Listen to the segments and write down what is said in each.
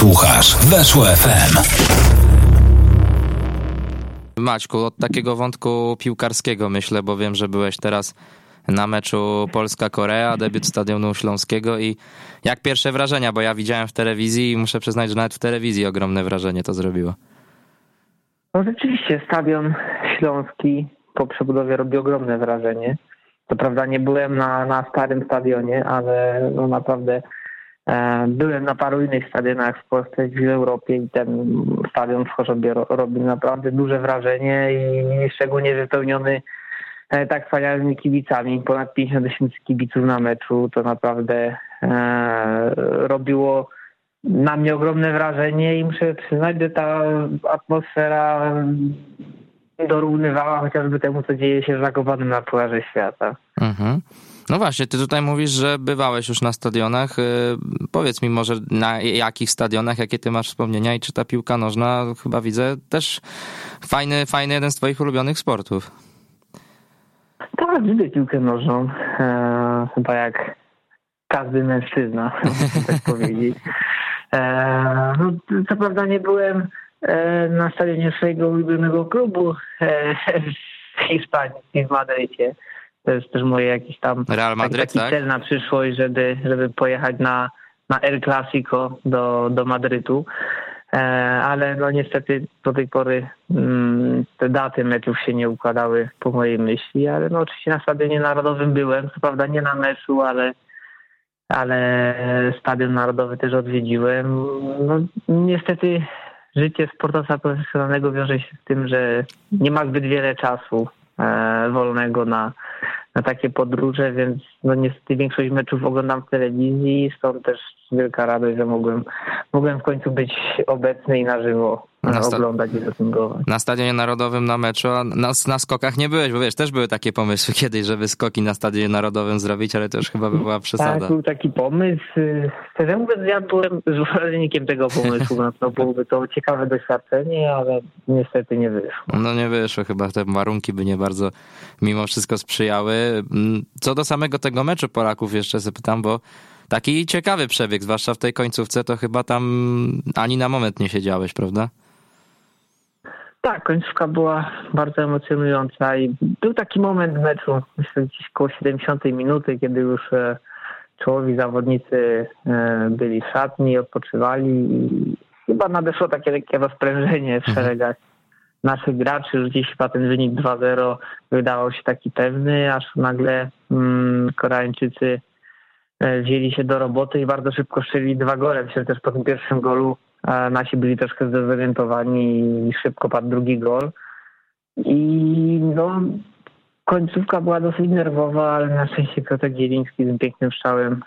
Słuchasz Weszło FM. Maćku, od takiego wątku piłkarskiego myślę, bo wiem, że byłeś teraz na meczu Polska-Korea, debiut Stadionu Śląskiego i jak pierwsze wrażenia, bo ja widziałem w telewizji i muszę przyznać, że nawet w telewizji ogromne wrażenie to zrobiło. No rzeczywiście Stadion Śląski po przebudowie robi ogromne wrażenie. Co prawda nie byłem na starym stadionie, ale no naprawdę byłem na paru innych stadionach w Polsce, w Europie i ten stadion w Chorzowie robi naprawdę duże wrażenie i szczególnie wypełniony tak wspaniałymi kibicami. Ponad 50 000 kibiców na meczu to naprawdę robiło na mnie ogromne wrażenie i muszę przyznać, że ta atmosfera dorównywała chociażby temu, co dzieje się w Zakopanem na Pucharze Świata. Mhm. No właśnie, ty tutaj mówisz, że bywałeś już na stadionach. Powiedz mi może na jakich stadionach, jakie ty masz wspomnienia i czy ta piłka nożna, chyba widzę, też fajny jeden z twoich ulubionych sportów. Tak, lubię piłkę nożną. Chyba jak każdy mężczyzna, można tak powiedzieć. No, co prawda nie byłem na stadionie swojego ulubionego klubu w Hiszpanii, w Madrycie. To jest też moje jakiś tam Real Madryt, taki cel na przyszłość, żeby pojechać na El Clasico do Madrytu. Ale no niestety do tej pory te daty meczów się nie układały po mojej myśli, ale no oczywiście na Stadionie Narodowym byłem, co prawda nie na meczu, ale Stadion Narodowy też odwiedziłem. No niestety życie sportowca profesjonalnego wiąże się z tym, że nie ma zbyt wiele czasu wolnego na takie podróże, więc no niestety większość meczów oglądam w telewizji, stąd też wielka radość, że mogłem w końcu być obecny i na żywo oglądać i dopingować. Na Stadionie Narodowym na meczu, a na skokach nie byłeś, bo wiesz, też były takie pomysły kiedyś, żeby skoki na Stadionie Narodowym zrobić, ale to już chyba by była przesada. Tak, był taki pomysł. Szczerze mówiąc, ja byłem zwolennikiem tego pomysłu, no byłoby to ciekawe doświadczenie, ale niestety nie wyszło. No nie wyszło, chyba te warunki by nie bardzo mimo wszystko sprzyjały. Co do samego tego meczu Polaków jeszcze zapytam, bo taki ciekawy przebieg, zwłaszcza w tej końcówce, to chyba tam ani na moment nie siedziałeś, prawda? Tak, końcówka była bardzo emocjonująca i był taki moment w meczu, myślę gdzieś koło 70 minuty, kiedy już czołowi zawodnicy byli w szatni, odpoczywali i chyba nadeszło takie lekkie rozprężenie w szeregach naszych graczy. Już gdzieś chyba ten wynik 2-0 wydawał się taki pewny, aż nagle Koreańczycy wzięli się do roboty i bardzo szybko strzelili 2 gole. Myślę, że też po tym pierwszym golu nasi byli troszkę zdezorientowani i szybko padł drugi gol. I no, końcówka była dosyć nerwowa, ale na szczęście Piotr Zieliński tym pięknym strzałem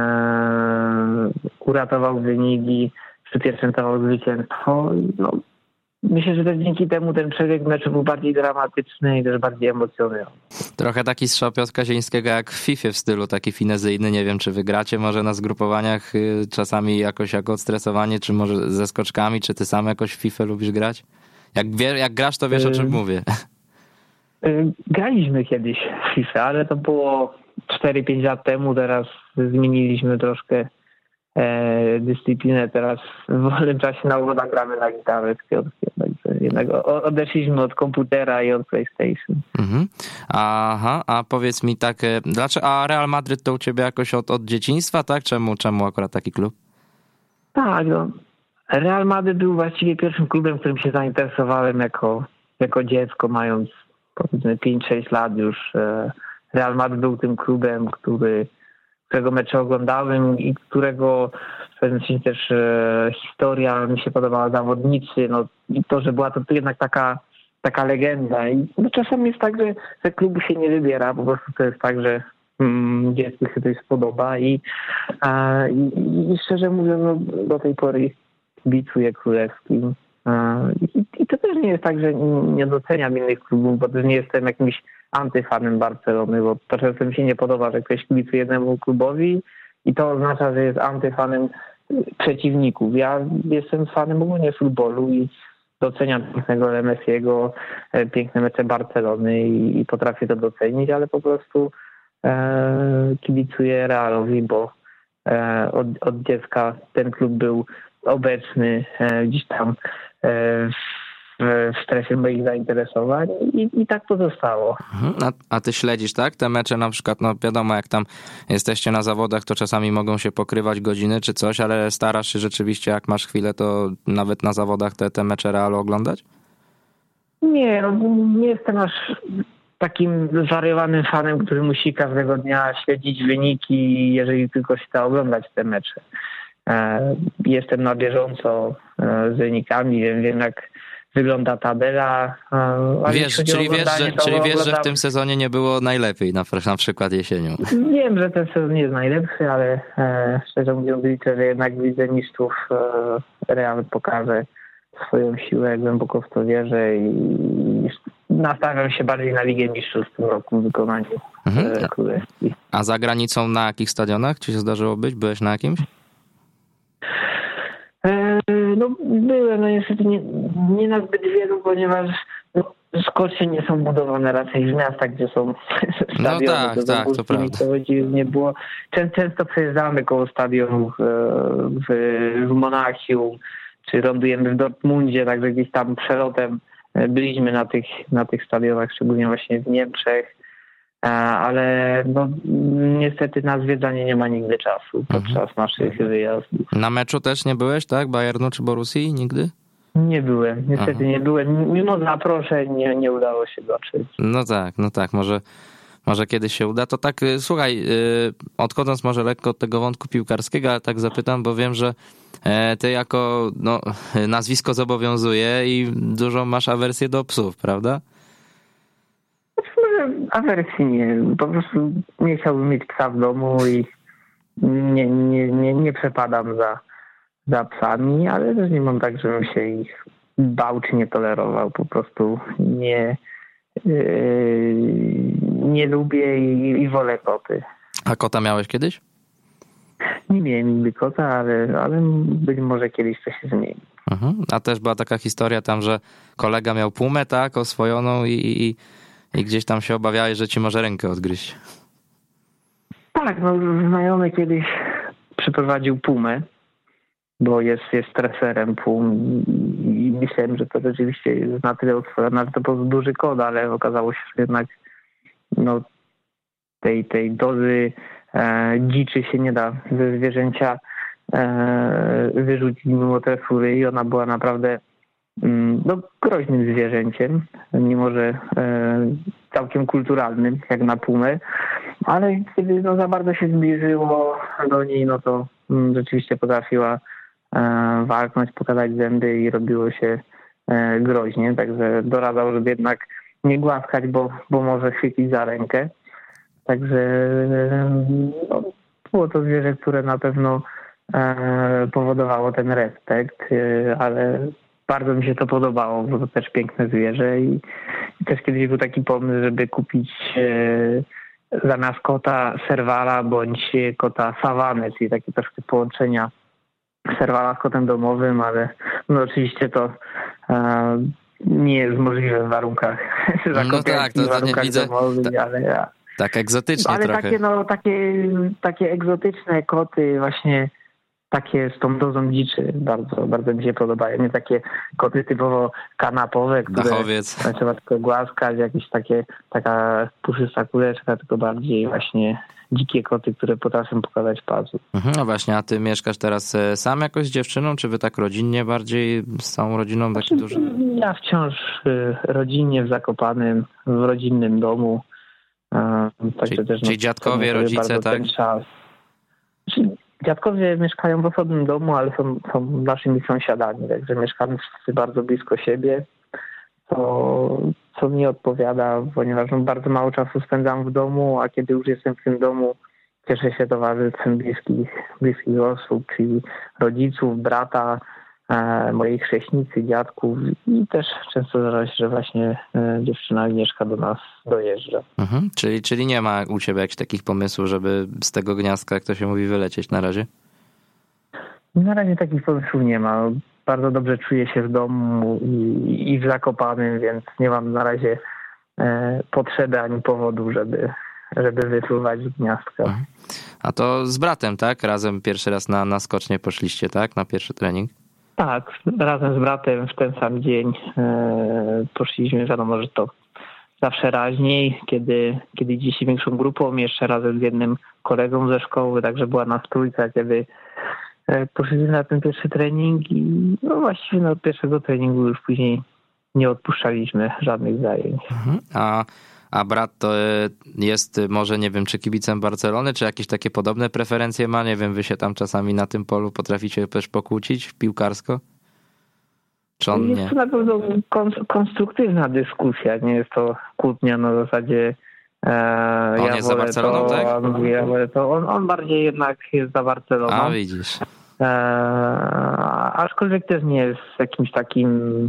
uratował wynik i przypieczętował zwycięstwo. No, myślę, że też dzięki temu ten przebieg meczu był bardziej dramatyczny i też bardziej emocjonujący. Trochę taki strzał Piotra Zielińskiego jak w FIFA w stylu taki finezyjny. Nie wiem, czy wygracie może na zgrupowaniach czasami jakoś jako odstresowanie, czy może ze skoczkami, czy ty sam jakoś w FIFA lubisz grać? Jak grasz, to wiesz, o czym mówię. Graliśmy kiedyś w FIFA, ale to było 4-5 lat temu. Teraz zmieniliśmy troszkę dyscyplinę. Teraz w wolnym czasie na urodach gramy na gitarę z Piotrkiem. Także jednak odeszliśmy od komputera i od PlayStation. Mhm. Aha, a powiedz mi tak, dlaczego, a Real Madryt to u ciebie jakoś od dzieciństwa, tak? Czemu akurat taki klub? Tak, no. Real Madryt był właściwie pierwszym klubem, którym się zainteresowałem jako dziecko, mając powiedzmy 5-6 lat już. Real Madryt był tym klubem, którego mecze oglądałem i którego w pewnym sensie też historia mi się podobała, zawodnicy, no i to, że była to jednak taka legenda. I no, czasami jest tak, że klubu się nie wybiera, po prostu to jest tak, że dziecku się coś spodoba i szczerze mówiąc, no, do tej pory kibicuję królewskim. I to też nie jest tak, że nie doceniam innych klubów, bo też nie jestem jakimś antyfanem Barcelony, bo to czasem mi się nie podoba, że ktoś kibicuje jednemu klubowi i to oznacza, że jest antyfanem przeciwników. Ja jestem fanem ogólnie futbolu i doceniam pięknego Messiego, piękne mecze Barcelony i potrafię to docenić, ale po prostu kibicuję Realowi, bo od dziecka ten klub był obecny gdzieś tam w strefie moich zainteresowań i tak to zostało. A ty śledzisz, tak? Te mecze na przykład, no wiadomo, jak tam jesteście na zawodach, to czasami mogą się pokrywać godziny czy coś, ale starasz się rzeczywiście, jak masz chwilę, to nawet na zawodach te mecze Realu oglądać? Nie, no, nie jestem aż takim zwariowanym fanem, który musi każdego dnia śledzić wyniki, jeżeli tylko się da oglądać te mecze. Jestem na bieżąco z wynikami, wiem jak wygląda tabela. Czyli wiesz, że w tym sezonie nie było najlepiej, na przykład jesienią. Wiem, że ten sezon nie jest najlepszy, ale szczerze mówiąc liczę, że jednak w Lidze Mistrzów Real pokaże swoją siłę, głęboko w to wierzę i nastawiam się bardziej na Ligę Mistrzów w tym roku w wykonaniu królewskich. A za granicą na jakich stadionach ci się zdarzyło być? Byłeś na jakimś? No byłem, no niestety nie na zbyt wielu, ponieważ skocznie nie są budowane raczej w miastach, gdzie są stadiony. No tak, to prawda. Nie było. Często przejeżdżamy koło stadionów w Monachium, czy lądujemy w Dortmundzie, także gdzieś tam przelotem byliśmy na tych stadionach, szczególnie właśnie w Niemczech, ale no, niestety na zwiedzanie nie ma nigdy czasu podczas naszych wyjazdów. Na meczu też nie byłeś, tak? Bayernu czy Borussii? Nigdy? Nie byłem, niestety nie byłem. Mimo zaproszeń nie udało się dotrzeć. No tak, może kiedyś się uda. To tak, słuchaj, odchodząc może lekko od tego wątku piłkarskiego, ale tak zapytam, bo wiem, że ty jako nazwisko zobowiązuje i dużą masz awersję do psów, prawda? Awersji nie. Po prostu nie chciałbym mieć psa w domu i nie przepadam za psami, ale też nie mam tak, żebym się ich bał czy nie tolerował. Po prostu nie lubię i wolę koty. A kota miałeś kiedyś? Nie miałem nigdy kota, ale być może kiedyś to się zmieni. A też była taka historia tam, że kolega miał pumę, tak, oswojoną i gdzieś tam się obawiałeś, że ci może rękę odgryźć. Tak, no znajomy kiedyś przyprowadził pumę, bo jest treserem pum i myślałem, że to rzeczywiście jest na tyle oswojona, że to po prostu duży kot, ale okazało się, że jednak no, tej dozy dziczy się nie da ze zwierzęcia wyrzucić mimo tresury i ona była naprawdę groźnym zwierzęciem, mimo że całkiem kulturalnym, jak na pumę, ale kiedy za bardzo się zbliżyło do niej, no to rzeczywiście potrafiła walknąć, pokazać zęby i robiło się groźnie, także doradzał, żeby jednak nie głaskać, bo może chwycić za rękę. Także było to zwierzę, które na pewno powodowało ten respekt, ale bardzo mi się to podobało, bo to też piękne zwierzę i też kiedyś był taki pomysł, żeby kupić zamiast kota serwala bądź kota sawanny, czyli takie troszkę połączenia serwala z kotem domowym, ale no oczywiście to nie jest możliwe w warunkach w warunkach widzę, domowych, ale tak egzotycznie ale trochę. Takie egzotyczne koty właśnie takie z tą dozą dziczy bardzo, bardzo mi się podobają. Nie takie koty typowo kanapowe, które trzeba tylko głaskać, jakieś taka puszysta kuleczka, tylko bardziej właśnie dzikie koty, które potrafią pokazać pazur. No właśnie, a ty mieszkasz teraz sam jakoś z dziewczyną, czy wy tak rodzinnie bardziej, z całą rodziną taki duży? Ja wciąż rodzinnie w Zakopanem, w rodzinnym domu. Czyli dziadkowie, rodzice, tak? Dziadkowie mieszkają w osobnym domu, ale są naszymi sąsiadami, także mieszkamy wszyscy bardzo blisko siebie, co mi odpowiada, ponieważ bardzo mało czasu spędzam w domu, a kiedy już jestem w tym domu, cieszę się towarzystwem bliskich osób, czyli rodziców, brata, mojej chrześnicy, dziadków i też często zdarza się, że właśnie dziewczyna mieszka do nas, dojeżdża. Czyli nie ma u ciebie jakichś takich pomysłów, żeby z tego gniazdka, jak to się mówi, wylecieć na razie? Na razie takich pomysłów nie ma. Bardzo dobrze czuję się w domu i w Zakopanem, więc nie mam na razie potrzeby ani powodu, żeby wypływać z gniazdka. A to z bratem, tak? Razem pierwszy raz na skocznie poszliście, tak? Na pierwszy trening? Tak, razem z bratem w ten sam dzień poszliśmy. Wiadomo, że to zawsze raźniej, kiedy idzie się większą grupą, jeszcze razem z jednym kolegą ze szkoły, także była nas trójka, kiedy poszliśmy na ten pierwszy trening i no właściwie od pierwszego treningu już później nie odpuszczaliśmy żadnych zajęć. A brat to jest może, nie wiem, czy kibicem Barcelony, czy jakieś takie podobne preferencje ma? Nie wiem, wy się tam czasami na tym polu potraficie też pokłócić piłkarsko? Czy on nie? Jest to na pewno konstruktywna dyskusja, nie jest to kłótnia na zasadzie on jest za Barceloną, tak? On bardziej jednak jest za Barceloną. A widzisz. Aczkolwiek też nie jest jakimś takim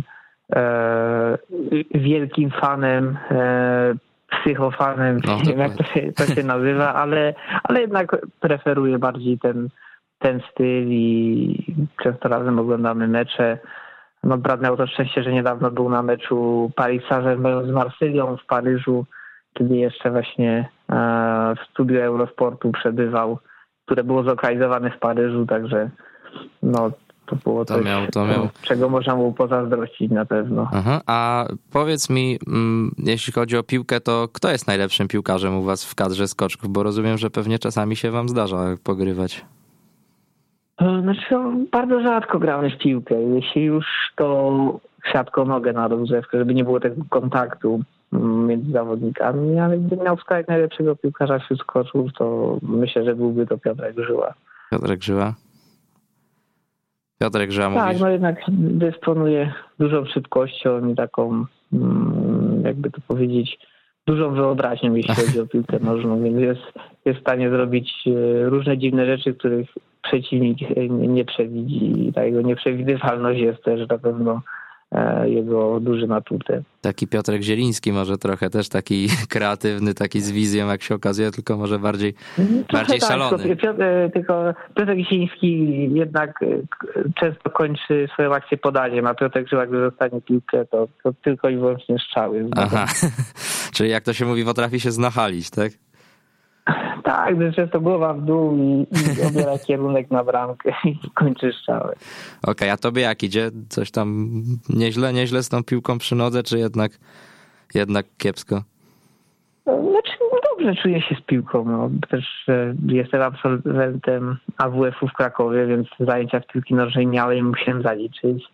wielkim fanem, psychofanem, nie wiem jak to się nazywa, ale jednak preferuje bardziej ten styl i często razem oglądamy mecze. No, brat miał to szczęście, że niedawno był na meczu Paris Saint-Germain z Marsylią w Paryżu, kiedy jeszcze właśnie w studiu Eurosportu przebywał, które było zlokalizowane w Paryżu, także no to było coś, czego można mu pozazdrościć na pewno. Aha. A powiedz mi, jeśli chodzi o piłkę, to kto jest najlepszym piłkarzem u was w kadrze skoczków? Bo rozumiem, że pewnie czasami się wam zdarza pogrywać. Znaczy, bardzo rzadko gramy w piłkę. Jeśli już, to siatką nogę na rozgrzewkę, żeby nie było tego kontaktu między zawodnikami, ale gdybym miał wskazać najlepszego piłkarza wśród skoczków, to myślę, że byłby to Piotrek Żyła. Piotrek Żyła mówisz? Tak, no jednak dysponuje dużą szybkością i taką, jakby to powiedzieć, dużą wyobraźnią, jeśli chodzi o piłkę nożną, więc jest w stanie zrobić różne dziwne rzeczy, których przeciwnik nie przewidzi. Ta jego nieprzewidywalność jest też na pewno jego dużym atutem. Taki Piotrek Zieliński może trochę też taki kreatywny, taki z wizją, jak się okazuje, tylko może bardziej szalony. Tylko Piotrek Zieliński jednak często kończy swoją akcję podaniem, a Piotrek Żyła, gdy dostanie piłkę, to tylko i wyłącznie strzały. Aha, czyli jak to się mówi, potrafi się znachalić, tak? Tak, często głowa w dół i obiera kierunek na bramkę i kończy strzałę. Okej, a tobie jak idzie? Coś tam nieźle z tą piłką przy nodze, czy jednak kiepsko? Znaczy, dobrze czuję się z piłką. No. Też jestem absolwentem AWF-u w Krakowie, więc zajęcia w piłki nożnej miałem i musiałem zaliczyć.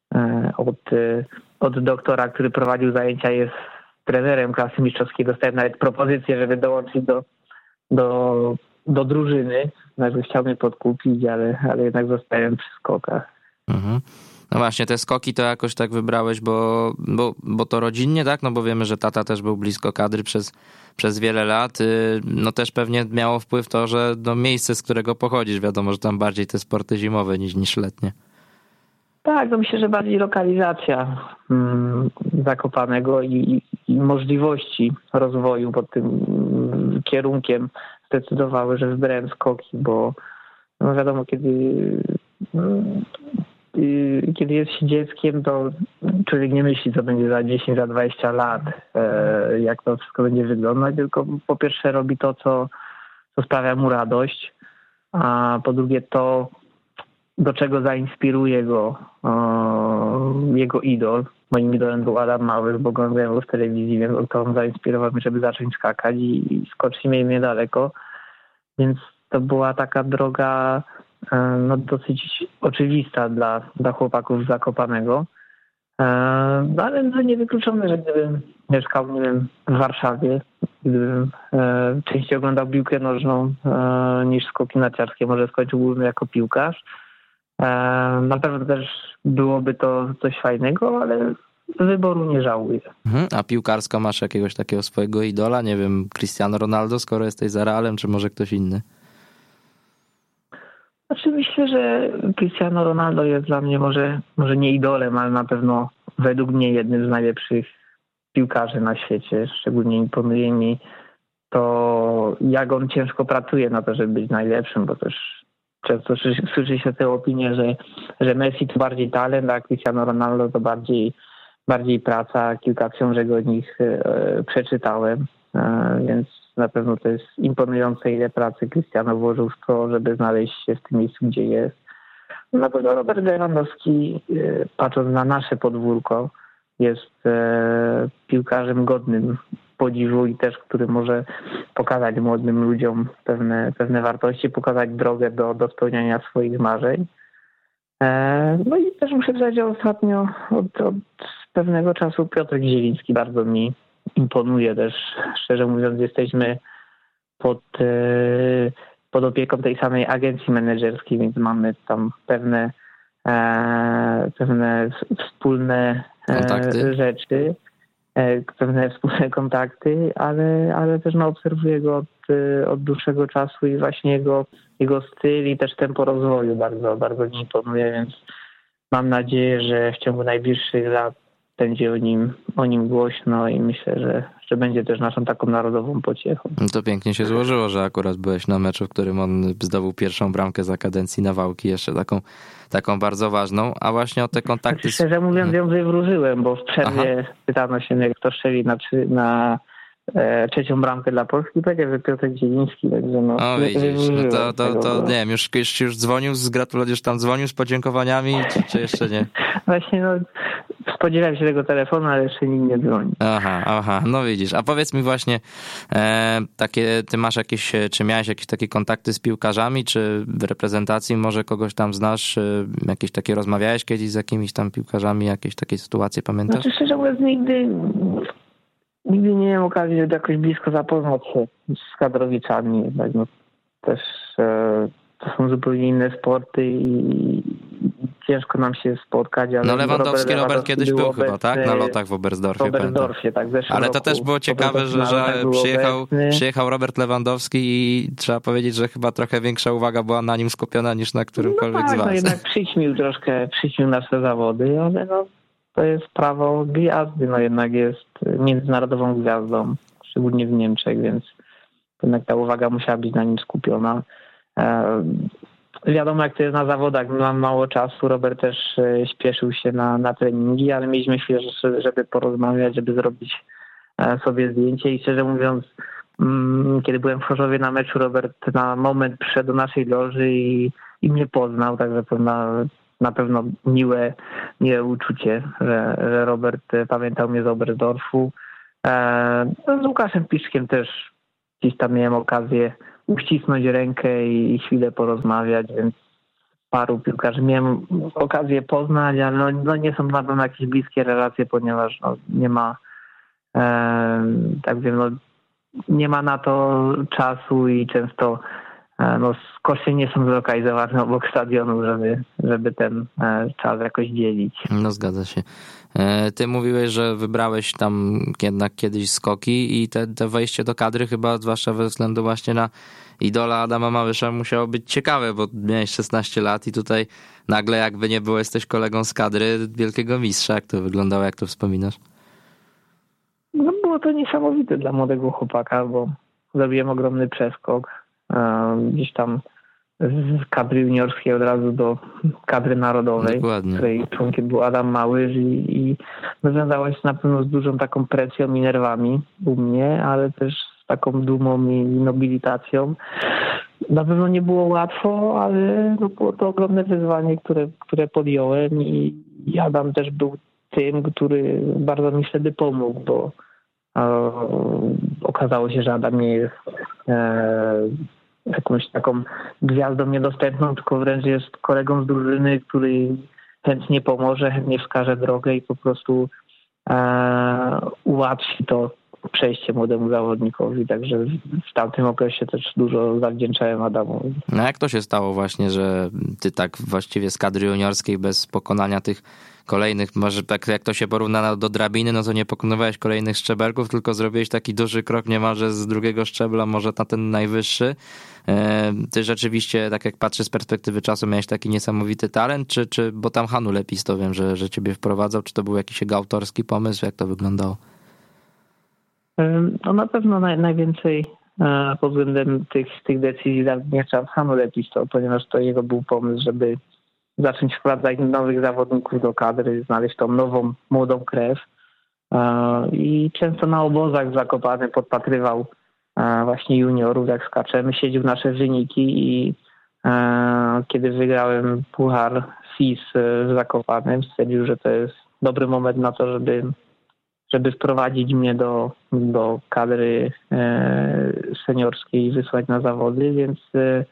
Od doktora, który prowadził zajęcia, jest trenerem klasy mistrzowskiej. Dostałem nawet propozycję, żeby dołączyć do drużyny. Nawet chciał mnie podkupić, ale jednak zostałem przy skokach. Mhm. No właśnie, te skoki to jakoś tak wybrałeś, bo to rodzinnie, tak? No bo wiemy, że tata też był blisko kadry przez wiele lat. No też pewnie miało wpływ to, że miejsce, z którego pochodzisz, wiadomo, że tam bardziej te sporty zimowe niż letnie. Tak, to myślę, że bardziej lokalizacja Zakopanego i możliwości rozwoju pod tym kierunkiem zdecydowały, że wybrałem skoki, bo no wiadomo, kiedy jest się dzieckiem, to człowiek nie myśli, co będzie za 10, za 20 lat, jak to wszystko będzie wyglądać, tylko po pierwsze robi to, co sprawia mu radość, a po drugie to, do czego zainspiruje go jego idol. Moim idolem był Adam Małysz, bo oglądałem go w telewizji, więc to on zainspirował mnie, żeby zacząć skakać i skoczyć mieli niedaleko. Więc to była taka droga no, dosyć oczywista dla chłopaków z Zakopanego. No, ale no, niewykluczone, że gdybym mieszkał, nie wiem, w Warszawie, gdybym częściej oglądał piłkę nożną niż skoki narciarskie, może skończyłbym jako piłkarz. Na pewno też byłoby to coś fajnego, ale wyboru nie żałuję. A piłkarsko masz jakiegoś takiego swojego idola? Nie wiem, Cristiano Ronaldo, skoro jesteś za Realem, czy może ktoś inny? Znaczy myślę, że Cristiano Ronaldo jest dla mnie może nie idolem, ale na pewno według mnie jednym z najlepszych piłkarzy na świecie. Szczególnie imponuje mi to, jak on ciężko pracuje na to, żeby być najlepszym, bo też często słyszy się tę opinię, że Messi to bardziej talent, a Cristiano Ronaldo to bardziej praca. Kilka książek o nich przeczytałem. więc na pewno to jest imponujące, ile pracy Cristiano włożył w to, żeby znaleźć się w tym miejscu, gdzie jest. Na pewno Robert Lewandowski, patrząc na nasze podwórko, jest piłkarzem godnym podziwu i też, który może pokazać młodym ludziom pewne wartości, pokazać drogę do spełniania swoich marzeń. No i też muszę powiedzieć, że ostatnio od pewnego czasu Piotrek Zieliński bardzo mi imponuje też. Szczerze mówiąc, jesteśmy pod opieką tej samej agencji menedżerskiej, więc mamy tam pewne wspólne kontakty, rzeczy, pewne wspólne kontakty, ale też obserwuję go od dłuższego czasu i właśnie jego styl i też tempo rozwoju bardzo, bardzo mi imponuje, więc mam nadzieję, że w ciągu najbliższych lat będzie o nim głośno i myślę, że będzie też naszą taką narodową pociechą. To pięknie się złożyło, że akurat byłeś na meczu, w którym on zdobył pierwszą bramkę za kadencji Nawałki, jeszcze taką bardzo ważną, a właśnie o te kontakty... Szczerze mówiąc, ją wywróżyłem, bo w przerwie pytano się, kto strzeli na trzecią bramkę dla Polski, powiedział, że Piotr Zieliński, także O, widzisz, to nie wiem, już dzwonił, już tam dzwonił z podziękowaniami, czy jeszcze nie? Właśnie, spodziewałem się tego telefonu, ale jeszcze nikt nie dzwoni. Aha, no widzisz. A powiedz mi właśnie, ty masz czy miałeś jakieś takie kontakty z piłkarzami, czy w reprezentacji może kogoś tam znasz, jakieś takie rozmawiałeś kiedyś z jakimiś tam piłkarzami, jakieś takie sytuacje pamiętasz? Znaczy, szczerze mówiąc, nigdy nie miałem okazji, żeby jakoś blisko zapoznać się z kadrowiczami. Jednak też to są zupełnie inne sporty i ciężko nam się spotkać. Ale Robert kiedyś był chyba, tak? Na lotach w Oberstdorfie. Tak. Ale to też było ciekawe, że przyjechał Robert Lewandowski i trzeba powiedzieć, że chyba trochę większa uwaga była na nim skupiona niż na którymkolwiek z was. No jednak przyćmił nasze zawody, ale to jest prawo gwiazdy, jednak jest międzynarodową gwiazdą, szczególnie w Niemczech, więc jednak ta uwaga musiała być na nim skupiona. Wiadomo, jak to jest na zawodach, mam mało czasu, Robert też śpieszył się na treningi, ale mieliśmy chwilę, żeby porozmawiać, żeby zrobić sobie zdjęcie i szczerze mówiąc, kiedy byłem w Chorzowie na meczu, Robert na moment przyszedł do naszej loży i mnie poznał, także na pewno miłe uczucie, że Robert pamiętał mnie z Oberstdorfu. Z Łukaszem Piszkiem też gdzieś tam miałem okazję uścisnąć rękę i chwilę porozmawiać, więc paru piłkarzy miałem okazję poznać, ale nie są na pewno jakieś bliskie relacje, ponieważ nie ma nie ma na to czasu i często koszty nie są zlokalizowane obok stadionu, żeby ten czas jakoś dzielić. No zgadza się. Ty mówiłeś, że wybrałeś tam jednak kiedyś skoki i te wejście do kadry chyba, zwłaszcza ze względu właśnie na idola Adama Małysza, musiało być ciekawe, bo miałeś 16 lat i tutaj nagle jakby nie było, jesteś kolegą z kadry wielkiego mistrza. Jak to wyglądało, jak to wspominasz? Było to niesamowite dla młodego chłopaka, bo zrobiłem ogromny przeskok. Gdzieś tam z kadry juniorskiej od razu do kadry narodowej, Dokładnie. Której członkiem był Adam Małysz i wiązało się na pewno z dużą taką presją i nerwami u mnie, ale też z taką dumą i nobilitacją. Na pewno nie było łatwo, ale było to ogromne wyzwanie, które podjąłem i Adam też był tym, który bardzo mi wtedy pomógł, bo okazało się, że Adam nie jest jakąś taką gwiazdą niedostępną, tylko wręcz jest kolegą z drużyny, który chętnie pomoże, chętnie wskaże drogę i po prostu ułatwi to przejście młodemu zawodnikowi. Także w tamtym okresie też dużo zawdzięczałem Adamowi. No jak to się stało właśnie, że ty tak właściwie z kadry juniorskiej bez pokonania tych kolejnych, może tak jak to się porówna do drabiny, no to nie pokonywałeś kolejnych szczebelków, tylko zrobiłeś taki duży krok niemalże z drugiego szczebla, może na ten najwyższy. Ty rzeczywiście, tak jak patrzę z perspektywy czasu, miałeś taki niesamowity talent, czy bo tam Hanu Lepis to wiem, że ciebie wprowadzał, czy to był jakiś jego autorski pomysł, jak to wyglądało? No na pewno najwięcej pod względem tych decyzji zawdzięczam Hanu Lepis, ponieważ to jego był pomysł, żeby zacząć wprowadzać nowych zawodników do kadry, znaleźć tą nową, młodą krew. I często na obozach w Zakopanem podpatrywał właśnie juniorów, jak skaczemy, siedział nasze wyniki i kiedy wygrałem puchar FIS w Zakopanem, stwierdził, że to jest dobry moment na to, żeby wprowadzić mnie do kadry seniorskiej i wysłać na zawody, więc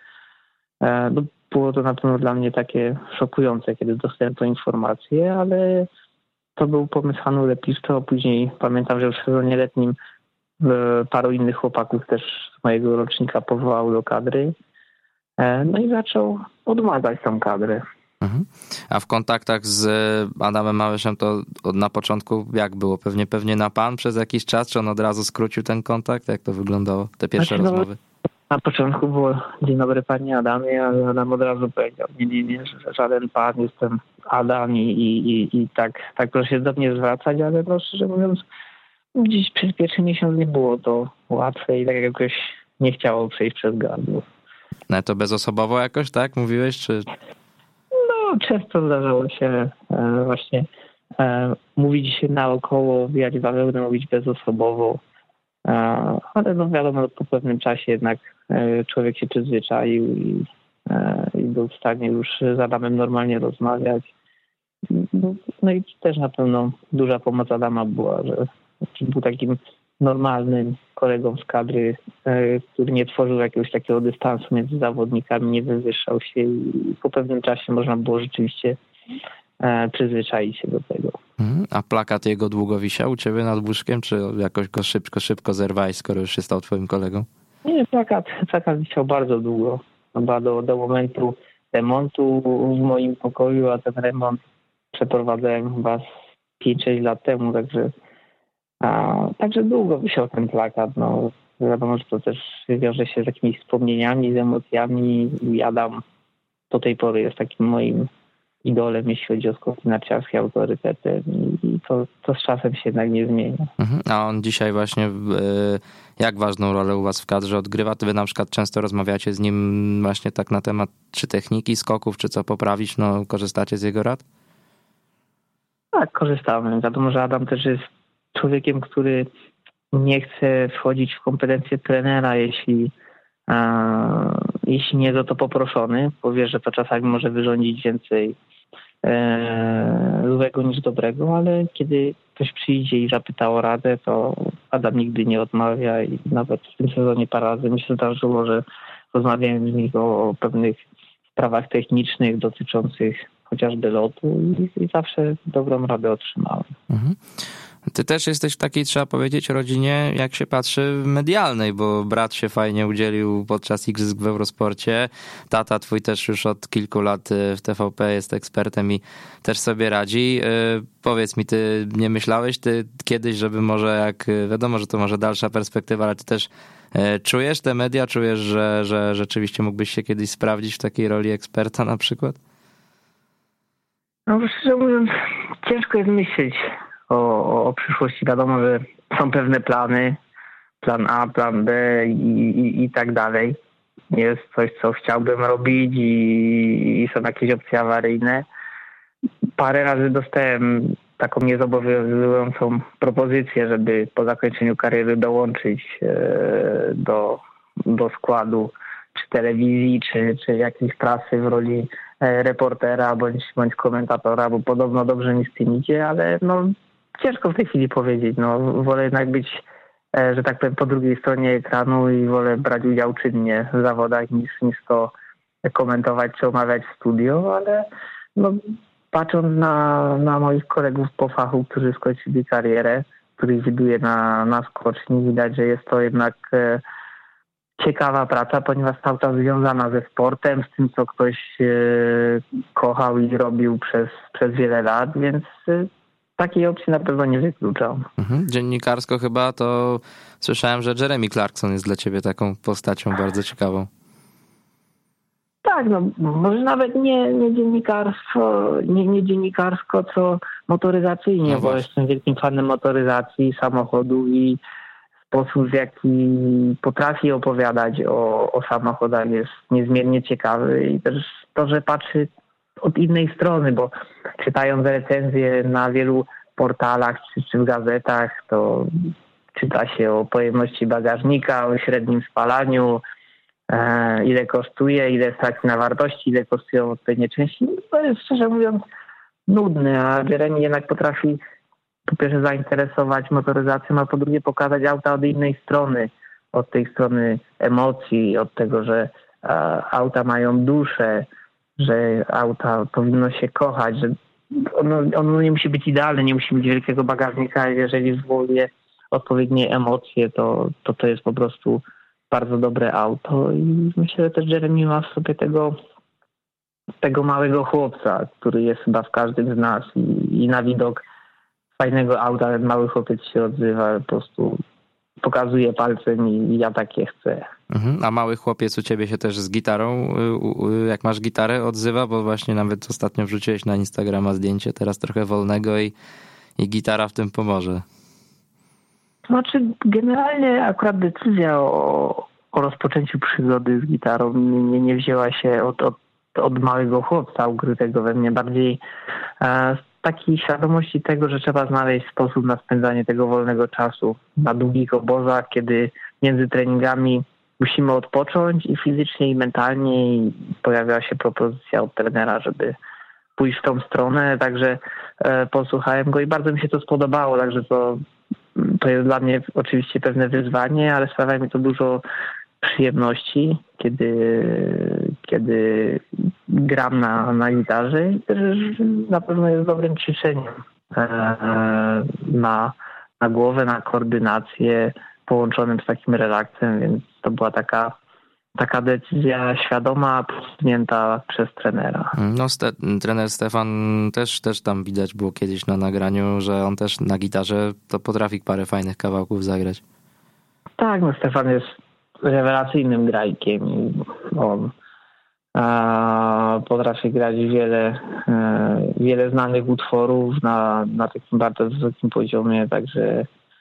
było to na pewno dla mnie takie szokujące, kiedy dostałem tę informację, ale to był pomysł Hanu Lepisto. Później pamiętam, że w sezonie letnim paru innych chłopaków też z mojego rocznika powołał do kadry. No i zaczął odmagać tą kadrę. Mhm. A w kontaktach z Adamem Małyszem to na początku jak było? Pewnie na pan przez jakiś czas, czy on od razu skrócił ten kontakt? Jak to wyglądało, te pierwsze rozmowy? Na początku było dzień dobry panie Adamie, ale Adam od razu powiedział nie, że żaden pan, jestem Adam i tak proszę się do mnie zwracać, ale no szczerze mówiąc gdzieś przez pierwszy miesiąc nie było to łatwe i tak jakoś nie chciało przejść przez gardło. No to bezosobowo jakoś, tak? Mówiłeś, czy... No, często zdarzało się właśnie mówić się naokoło, wijać bawełnę, mówić bezosobowo, ale no wiadomo, po pewnym czasie jednak człowiek się przyzwyczaił i był w stanie już z Adamem normalnie rozmawiać. No i też na pewno duża pomoc Adama była, że był takim normalnym kolegą z kadry, który nie tworzył jakiegoś takiego dystansu między zawodnikami, nie wywyższał się i po pewnym czasie można było rzeczywiście przyzwyczaić się do tego. A plakat jego długo wisiał u ciebie nad łóżkiem, czy jakoś go szybko zerwałeś, skoro już się stał twoim kolegą? Nie, plakat wisiał bardzo długo, chyba do momentu remontu w moim pokoju, a ten remont przeprowadzałem chyba 5-6 lat temu, także długo wisiał ten plakat. No, wiadomo, że to też wiąże się z jakimiś wspomnieniami, z emocjami i Adam do tej pory jest takim moim idolem, jeśli chodzi o skoki narciarskie, autorytetem i to z czasem się jednak nie zmienia. A on dzisiaj właśnie jak ważną rolę u was w kadrze odgrywa? Wy na przykład często rozmawiacie z nim właśnie tak na temat czy techniki skoków, czy co poprawić? No, korzystacie z jego rad? Tak, korzystamy. Wiadomo, że Adam też jest człowiekiem, który nie chce wchodzić w kompetencje trenera, jeśli nie jest o to poproszony, bo wie, że to czasami może wyrządzić więcej złego niż dobrego, ale kiedy ktoś przyjdzie i zapyta o radę, to Adam nigdy nie odmawia i nawet w tym sezonie parę razy mi się zdarzyło, że rozmawiałem z nim o pewnych sprawach technicznych dotyczących chociażby lotu i zawsze dobrą radę otrzymałem. Ty też jesteś w takiej, trzeba powiedzieć, rodzinie, jak się patrzy, medialnej, bo brat się fajnie udzielił podczas igrzysk w Eurosporcie. Tata twój też już od kilku lat w TVP jest ekspertem i też sobie radzi. Powiedz mi, ty nie myślałeś kiedyś, żeby może jak, wiadomo, że to może dalsza perspektywa, ale ty też czujesz te media? Czujesz, że rzeczywiście mógłbyś się kiedyś sprawdzić w takiej roli eksperta na przykład? No szczerze mówiąc, ciężko jest myśleć o przyszłości. Wiadomo, że są pewne plany, plan A, plan B i tak dalej. Jest coś, co chciałbym robić i są jakieś opcje awaryjne. Parę razy dostałem taką niezobowiązującą propozycję, żeby po zakończeniu kariery dołączyć do składu czy telewizji, czy jakiejś prasy w roli reportera bądź komentatora, bo podobno dobrze mi z tym idzie, ale no ciężko w tej chwili powiedzieć. No, wolę jednak być, że tak powiem, po drugiej stronie ekranu i wolę brać udział czynnie w zawodach niż to komentować czy omawiać w studio, ale no, patrząc na moich kolegów po fachu, którzy skończyli karierę, których widuję na skoczni, widać, że jest to jednak ciekawa praca, ponieważ cały czas związana ze sportem, z tym, co ktoś kochał i robił przez wiele lat, więc takiej opcji na pewno nie wykluczam. Dziennikarsko chyba to słyszałem, że Jeremy Clarkson jest dla ciebie taką postacią bardzo ciekawą. Tak, no może nawet nie dziennikarsko, co motoryzacyjnie, no bo jestem wielkim fanem motoryzacji, samochodów i sposób, w jaki potrafi opowiadać o samochodach jest niezmiernie ciekawy i też to, że patrzy od innej strony, bo czytając recenzje na wielu portalach czy w gazetach, to czyta się o pojemności bagażnika, o średnim spalaniu, ile kosztuje, ile straci na wartości, ile kosztują odpowiednie części. To jest, szczerze mówiąc, nudne, a Jeremy jednak potrafi po pierwsze zainteresować motoryzacją, a po drugie pokazać auta od innej strony, od tej strony emocji, od tego, że auta mają duszę, że auta powinno się kochać, że ono nie musi być idealne, nie musi mieć wielkiego bagażnika, jeżeli wywołuje odpowiednie emocje, to jest po prostu bardzo dobre auto i myślę, że też Jeremy ma w sobie tego małego chłopca, który jest chyba w każdym z nas i na widok fajnego auta ten mały chłopiec się odzywa, po prostu pokazuje palcem i ja takie chcę. A mały chłopiec u ciebie się też z gitarą, jak masz gitarę, odzywa? Bo właśnie nawet ostatnio wrzuciłeś na Instagrama zdjęcie, teraz trochę wolnego i gitara w tym pomoże. Znaczy generalnie akurat decyzja o rozpoczęciu przygody z gitarą nie wzięła się od małego chłopca ukrytego we mnie, bardziej takiej świadomości tego, że trzeba znaleźć sposób na spędzanie tego wolnego czasu na długich obozach, kiedy między treningami musimy odpocząć i fizycznie, i mentalnie, i pojawiała się propozycja od trenera, żeby pójść w tą stronę, także posłuchałem go i bardzo mi się to spodobało, także to jest dla mnie oczywiście pewne wyzwanie, ale sprawia mi to dużo przyjemności, kiedy gram na gitarze i też na pewno jest dobrym ćwiczeniem na głowę, na koordynację połączonym z takim relaksem, więc to była taka decyzja świadoma, posunięta przez trenera. No trener Stefan też tam widać było kiedyś na nagraniu, że on też na gitarze to potrafi parę fajnych kawałków zagrać. Tak, no Stefan jest rewelacyjnym grajkiem i on potrafi grać wiele znanych utworów na takim bardzo wysokim poziomie, także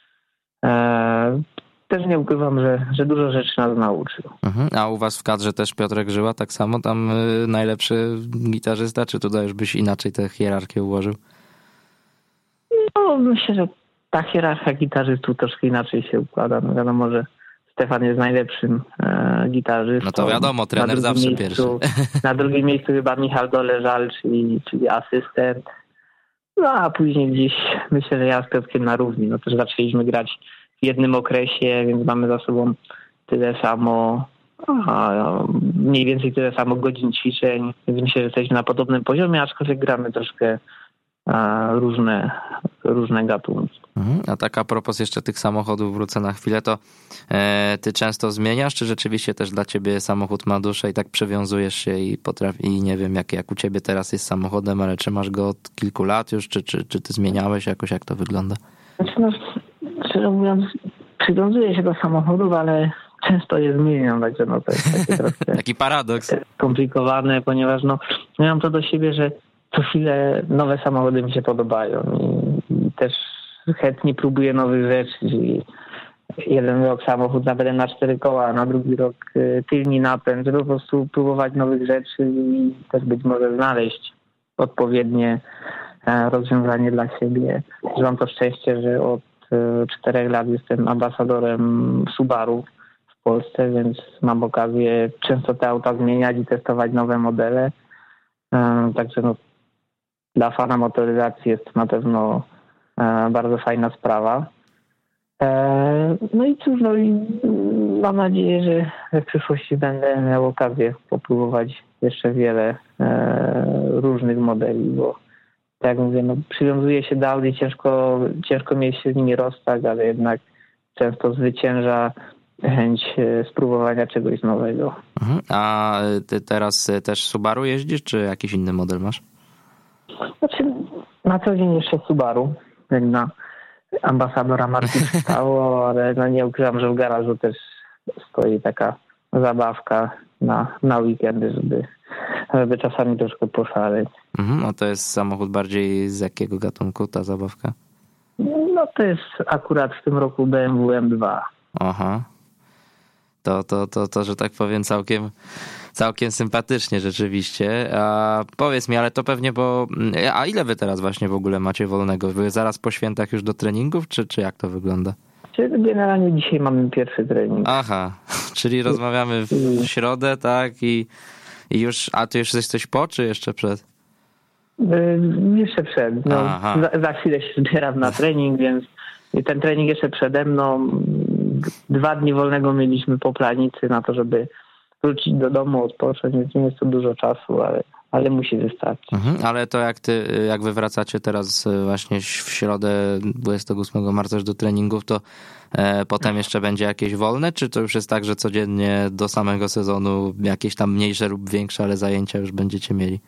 też nie ukrywam, że dużo rzeczy nas nauczył. A u was w kadrze też Piotrek Żyła tak samo? Tam najlepszy gitarzysta, czy tutaj już byś inaczej tę hierarchię ułożył? No myślę, że ta hierarchia gitarzystów troszkę inaczej się układa. No wiadomo, że Stefan jest najlepszym gitarzystą. No to wiadomo, trener zawsze pierwszy. Na drugim miejscu chyba Michał Doleżal, czyli asystent. No a później gdzieś myślę, że ja z Piotrkiem na równi. No też zaczęliśmy grać w jednym okresie, więc mamy za sobą tyle samo, mniej więcej tyle samo godzin ćwiczeń, więc myślę, że jesteśmy na podobnym poziomie, aczkolwiek gramy troszkę różne gatunki. A tak a propos jeszcze tych samochodów, wrócę na chwilę, to ty często zmieniasz, czy rzeczywiście też dla ciebie samochód ma duszę i tak przywiązujesz się i nie wiem, jak u ciebie teraz jest samochodem, ale czy masz go od kilku lat już, czy ty zmieniałeś jakoś, jak to wygląda? Znaczy, no, szczerze mówiąc, przywiązuję się do samochodów, ale często je zmieniam, także no to jest takie troszkę taki paradoks. Skomplikowane, ponieważ mam to do siebie, że co chwilę nowe samochody mi się podobają i też chętnie próbuję nowych rzeczy, czyli jeden rok samochód napędem na 4 koła, na drugi rok tylni napęd, żeby po prostu próbować nowych rzeczy i też być może znaleźć odpowiednie rozwiązanie dla siebie. Że mam to szczęście, że od 4 lat jestem ambasadorem Subaru w Polsce, więc mam okazję często te auta zmieniać i testować nowe modele. Także dla fana motoryzacji jest to na pewno bardzo fajna sprawa. No i cóż, mam nadzieję, że w przyszłości będę miał okazję popróbować jeszcze wiele różnych modeli, bo tak jak mówię, przywiązuję się do Audi, ciężko mi się z nimi rozstać, ale jednak często zwycięża chęć spróbowania czegoś nowego. A ty teraz też Subaru jeździsz, czy jakiś inny model masz? Znaczy, na co dzień jeszcze Subaru, jak na ambasadora marki stało, ale nie ukrywam, że w garażu też stoi taka zabawka na weekendy, żeby czasami troszkę poszaleć. A to jest samochód bardziej z jakiego gatunku ta zabawka? No to jest akurat w tym roku BMW M2. Aha. To, że tak powiem, całkiem sympatycznie rzeczywiście. A powiedz mi, ale to pewnie, a ile wy teraz właśnie w ogóle macie wolnego? Wy zaraz po świętach już do treningów, czy jak to wygląda? Generalnie dzisiaj mamy pierwszy trening. Aha, czyli rozmawiamy w środę, tak? I już, a ty już jesteś po, czy jeszcze przed? Jeszcze przed. No, za chwilę się zbieram na trening, więc ten trening jeszcze przede mną. 2 dni wolnego mieliśmy po planicy na to, żeby wrócić do domu, odpocząć, więc nie jest to dużo czasu, ale musi wystarczyć. Ale to jak wy wracacie teraz właśnie w środę 28 marca do treningów, to potem jeszcze będzie jakieś wolne, czy to już jest tak, że codziennie do samego sezonu jakieś tam mniejsze lub większe, ale zajęcia już będziecie mieli?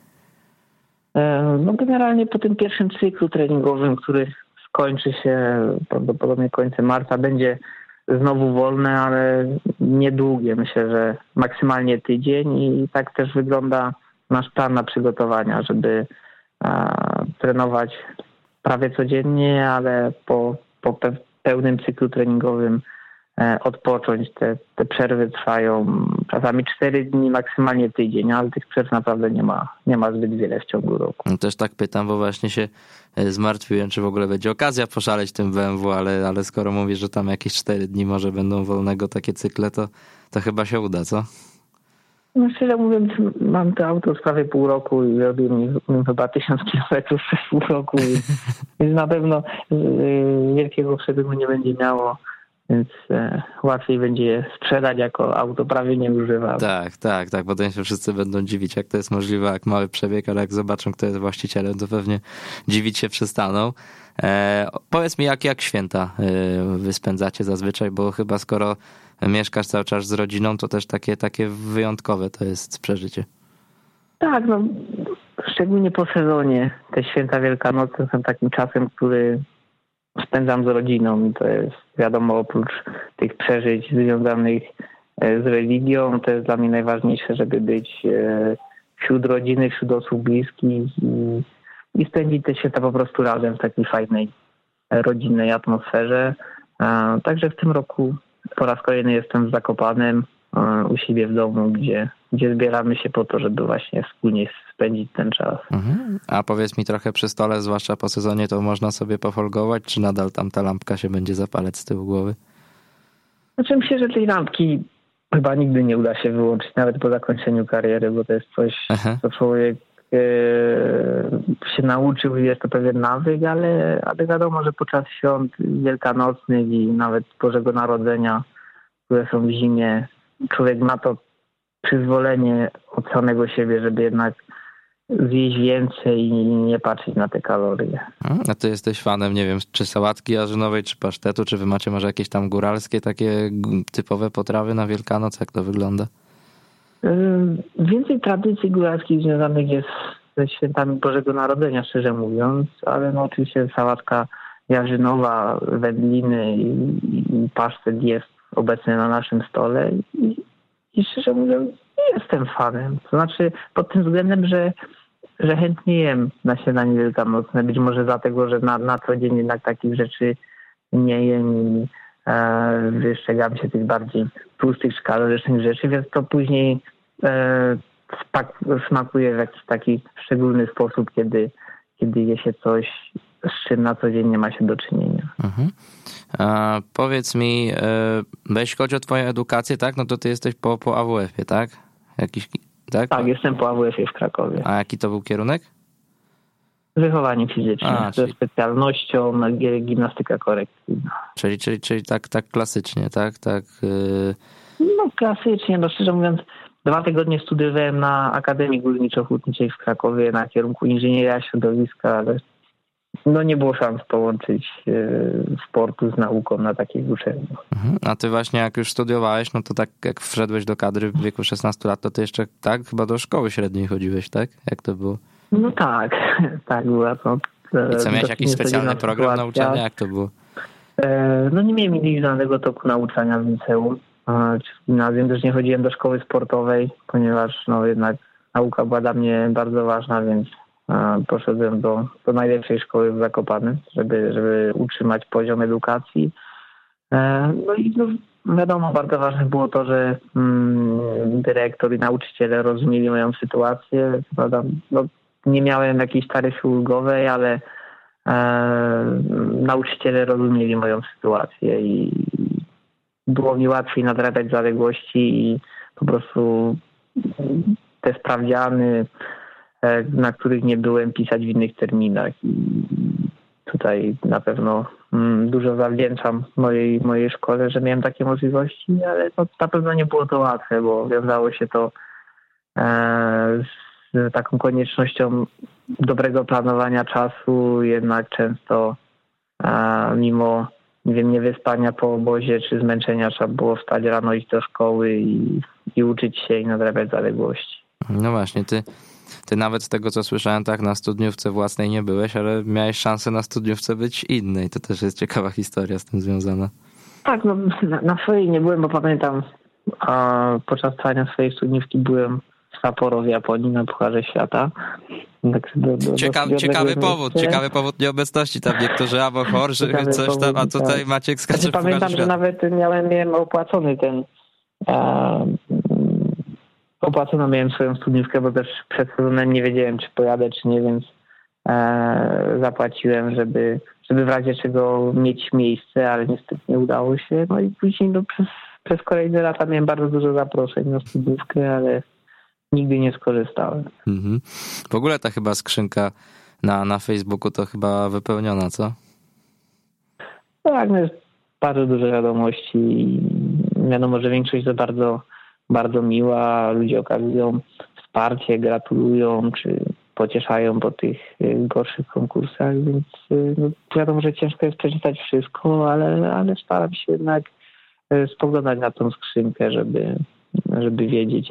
No generalnie po tym pierwszym cyklu treningowym, który skończy się prawdopodobnie końcem marca, będzie znowu wolne, ale niedługie. Myślę, że maksymalnie tydzień i tak też wygląda nasz plan na przygotowania, żeby trenować prawie codziennie, ale po pełnym cyklu treningowym odpocząć. Te przerwy trwają czasami 4 dni, maksymalnie tydzień, ale tych przerw naprawdę nie ma zbyt wiele w ciągu roku. No też tak pytam, bo właśnie się zmartwiłem, czy w ogóle będzie okazja poszaleć tym BMW, ale skoro mówisz, że tam jakieś 4 dni może będą wolnego takie cykle, to chyba się uda, co? No szczerze mówiąc, mam to auto już prawie pół roku i robię mi chyba 1000 kilometrów przez pół roku, więc na pewno wielkiego przebiegu nie będzie miało, więc łatwiej będzie je sprzedać jako auto prawie nieużywane. Tak, potem się wszyscy będą dziwić, jak to jest możliwe, jak mały przebieg, ale jak zobaczą, kto jest właścicielem, to pewnie dziwić się przestaną. Powiedz mi, jak święta wy spędzacie zazwyczaj, bo chyba skoro mieszkasz cały czas z rodziną, to też takie wyjątkowe to jest przeżycie. Tak, no szczególnie po sezonie. Te święta wielkanocne są takim czasem, który spędzam z rodziną i to jest, wiadomo, oprócz tych przeżyć związanych z religią, to jest dla mnie najważniejsze, żeby być wśród rodziny, wśród osób bliskich i spędzić te święta po prostu razem w takiej fajnej, rodzinnej atmosferze. Także w tym roku po raz kolejny jestem w Zakopanem, u siebie w domu, gdzie zbieramy się po to, żeby właśnie wspólnie spędzić ten czas. A powiedz mi, trochę przy stole, zwłaszcza po sezonie, to można sobie pofolgować, czy nadal tam ta lampka się będzie zapalać z tyłu głowy? Znaczy myślę, że tej lampki chyba nigdy nie uda się wyłączyć, nawet po zakończeniu kariery, bo to jest coś, co człowiek się nauczył i jest to pewien nawyk, ale wiadomo, że podczas świąt wielkanocnych i nawet Bożego Narodzenia, które są w zimie, człowiek ma to przyzwolenie od samego siebie, żeby jednak zjeść więcej i nie patrzeć na te kalorie. A ty jesteś fanem, nie wiem, czy sałatki jarzynowej, czy pasztetu, czy wy macie może jakieś tam góralskie takie typowe potrawy na Wielkanoc? Jak to wygląda? Więcej tradycji góralskich związanych jest ze świętami Bożego Narodzenia, szczerze mówiąc, ale no oczywiście sałatka jarzynowa, wędliny i pasztet jest obecny na naszym stole i szczerze mówiąc nie jestem fanem. To znaczy pod tym względem, że chętnie jem na śniadanie wielkanocne, być może dlatego, że na co dzień jednak takich rzeczy nie jem i wystrzegam się tych bardziej tłustych czy kalorycznych rzeczy, więc to później smakuje w jakiś taki szczególny sposób, kiedy je się coś, z czym na co dzień nie ma się do czynienia. A powiedz mi, jeśli chodzi o twoją edukację, tak? No to ty jesteś po AWF-ie, tak? Tak, jestem po AWF-ie w Krakowie. A jaki to był kierunek? Wychowanie fizyczne, ze specjalnością gimnastyka korekcyjna. Czyli tak klasycznie, tak? No klasycznie, no szczerze mówiąc 2 tygodnie studiowałem na Akademii Górniczo-Hutniczej w Krakowie na kierunku inżynieria środowiska, ale no nie było szans połączyć sportu z nauką na takiej uczelni. A ty właśnie jak już studiowałeś, no to tak jak wszedłeś do kadry w wieku 16 lat, to ty jeszcze tak chyba do szkoły średniej chodziłeś, tak? Jak to było? No tak była to. I co, miałeś jakiś specjalny program nauczania? Jak to było? No nie miałem indywidualnego toku nauczania w liceum czy w gimnazjum, też nie chodziłem do szkoły sportowej, ponieważ no jednak nauka była dla mnie bardzo ważna, więc poszedłem do najlepszej szkoły w Zakopanem, żeby utrzymać poziom edukacji. No i wiadomo, bardzo ważne było to, że dyrektor i nauczyciele rozumieli moją sytuację. Prawda? No, nie miałem jakiejś taryfy ulgowej, ale nauczyciele rozumieli moją sytuację i było mi łatwiej nadrabiać zaległości i po prostu te sprawdziany, na których nie byłem, pisać w innych terminach. I tutaj na pewno dużo zawdzięczam mojej szkole, że miałem takie możliwości, ale na pewno nie było to łatwe, bo wiązało się to z taką koniecznością dobrego planowania czasu, jednak często mimo niewyspania po obozie czy zmęczenia trzeba było wstać rano, iść do szkoły i uczyć się i nadrabiać zaległości. No właśnie, ty nawet z tego, co słyszałem, tak na studniówce własnej nie byłeś, ale miałeś szansę na studniówce być innej. To też jest ciekawa historia z tym związana. Tak, no na swojej nie byłem, bo pamiętam podczas trwania swojej studniówki byłem w Sapporo w Japonii na Pucharze Świata. Tak ciekawy powód nieobecności. Tam niektórzy albo chorzy, coś tam, a tutaj tak. Maciek skacze w Pucharze Pamiętam, Świata. że nawet miałem opłacony opłacono miałem swoją studniówkę, bo też przed sezonem nie wiedziałem, czy pojadę, czy nie, więc zapłaciłem, żeby w razie czego mieć miejsce, ale niestety nie udało się. No i później przez kolejne lata miałem bardzo dużo zaproszeń na studniówkę, ale nigdy nie skorzystałem. Mhm. W ogóle ta chyba skrzynka na Facebooku to chyba wypełniona, co? Tak, no jest bardzo dużo wiadomości i wiadomo, że większość to bardzo, bardzo miła. Ludzie okazują wsparcie, gratulują, czy pocieszają po tych gorszych konkursach, więc wiadomo, że ciężko jest przeczytać wszystko, ale staram się jednak spoglądać na tą skrzynkę, żeby wiedzieć,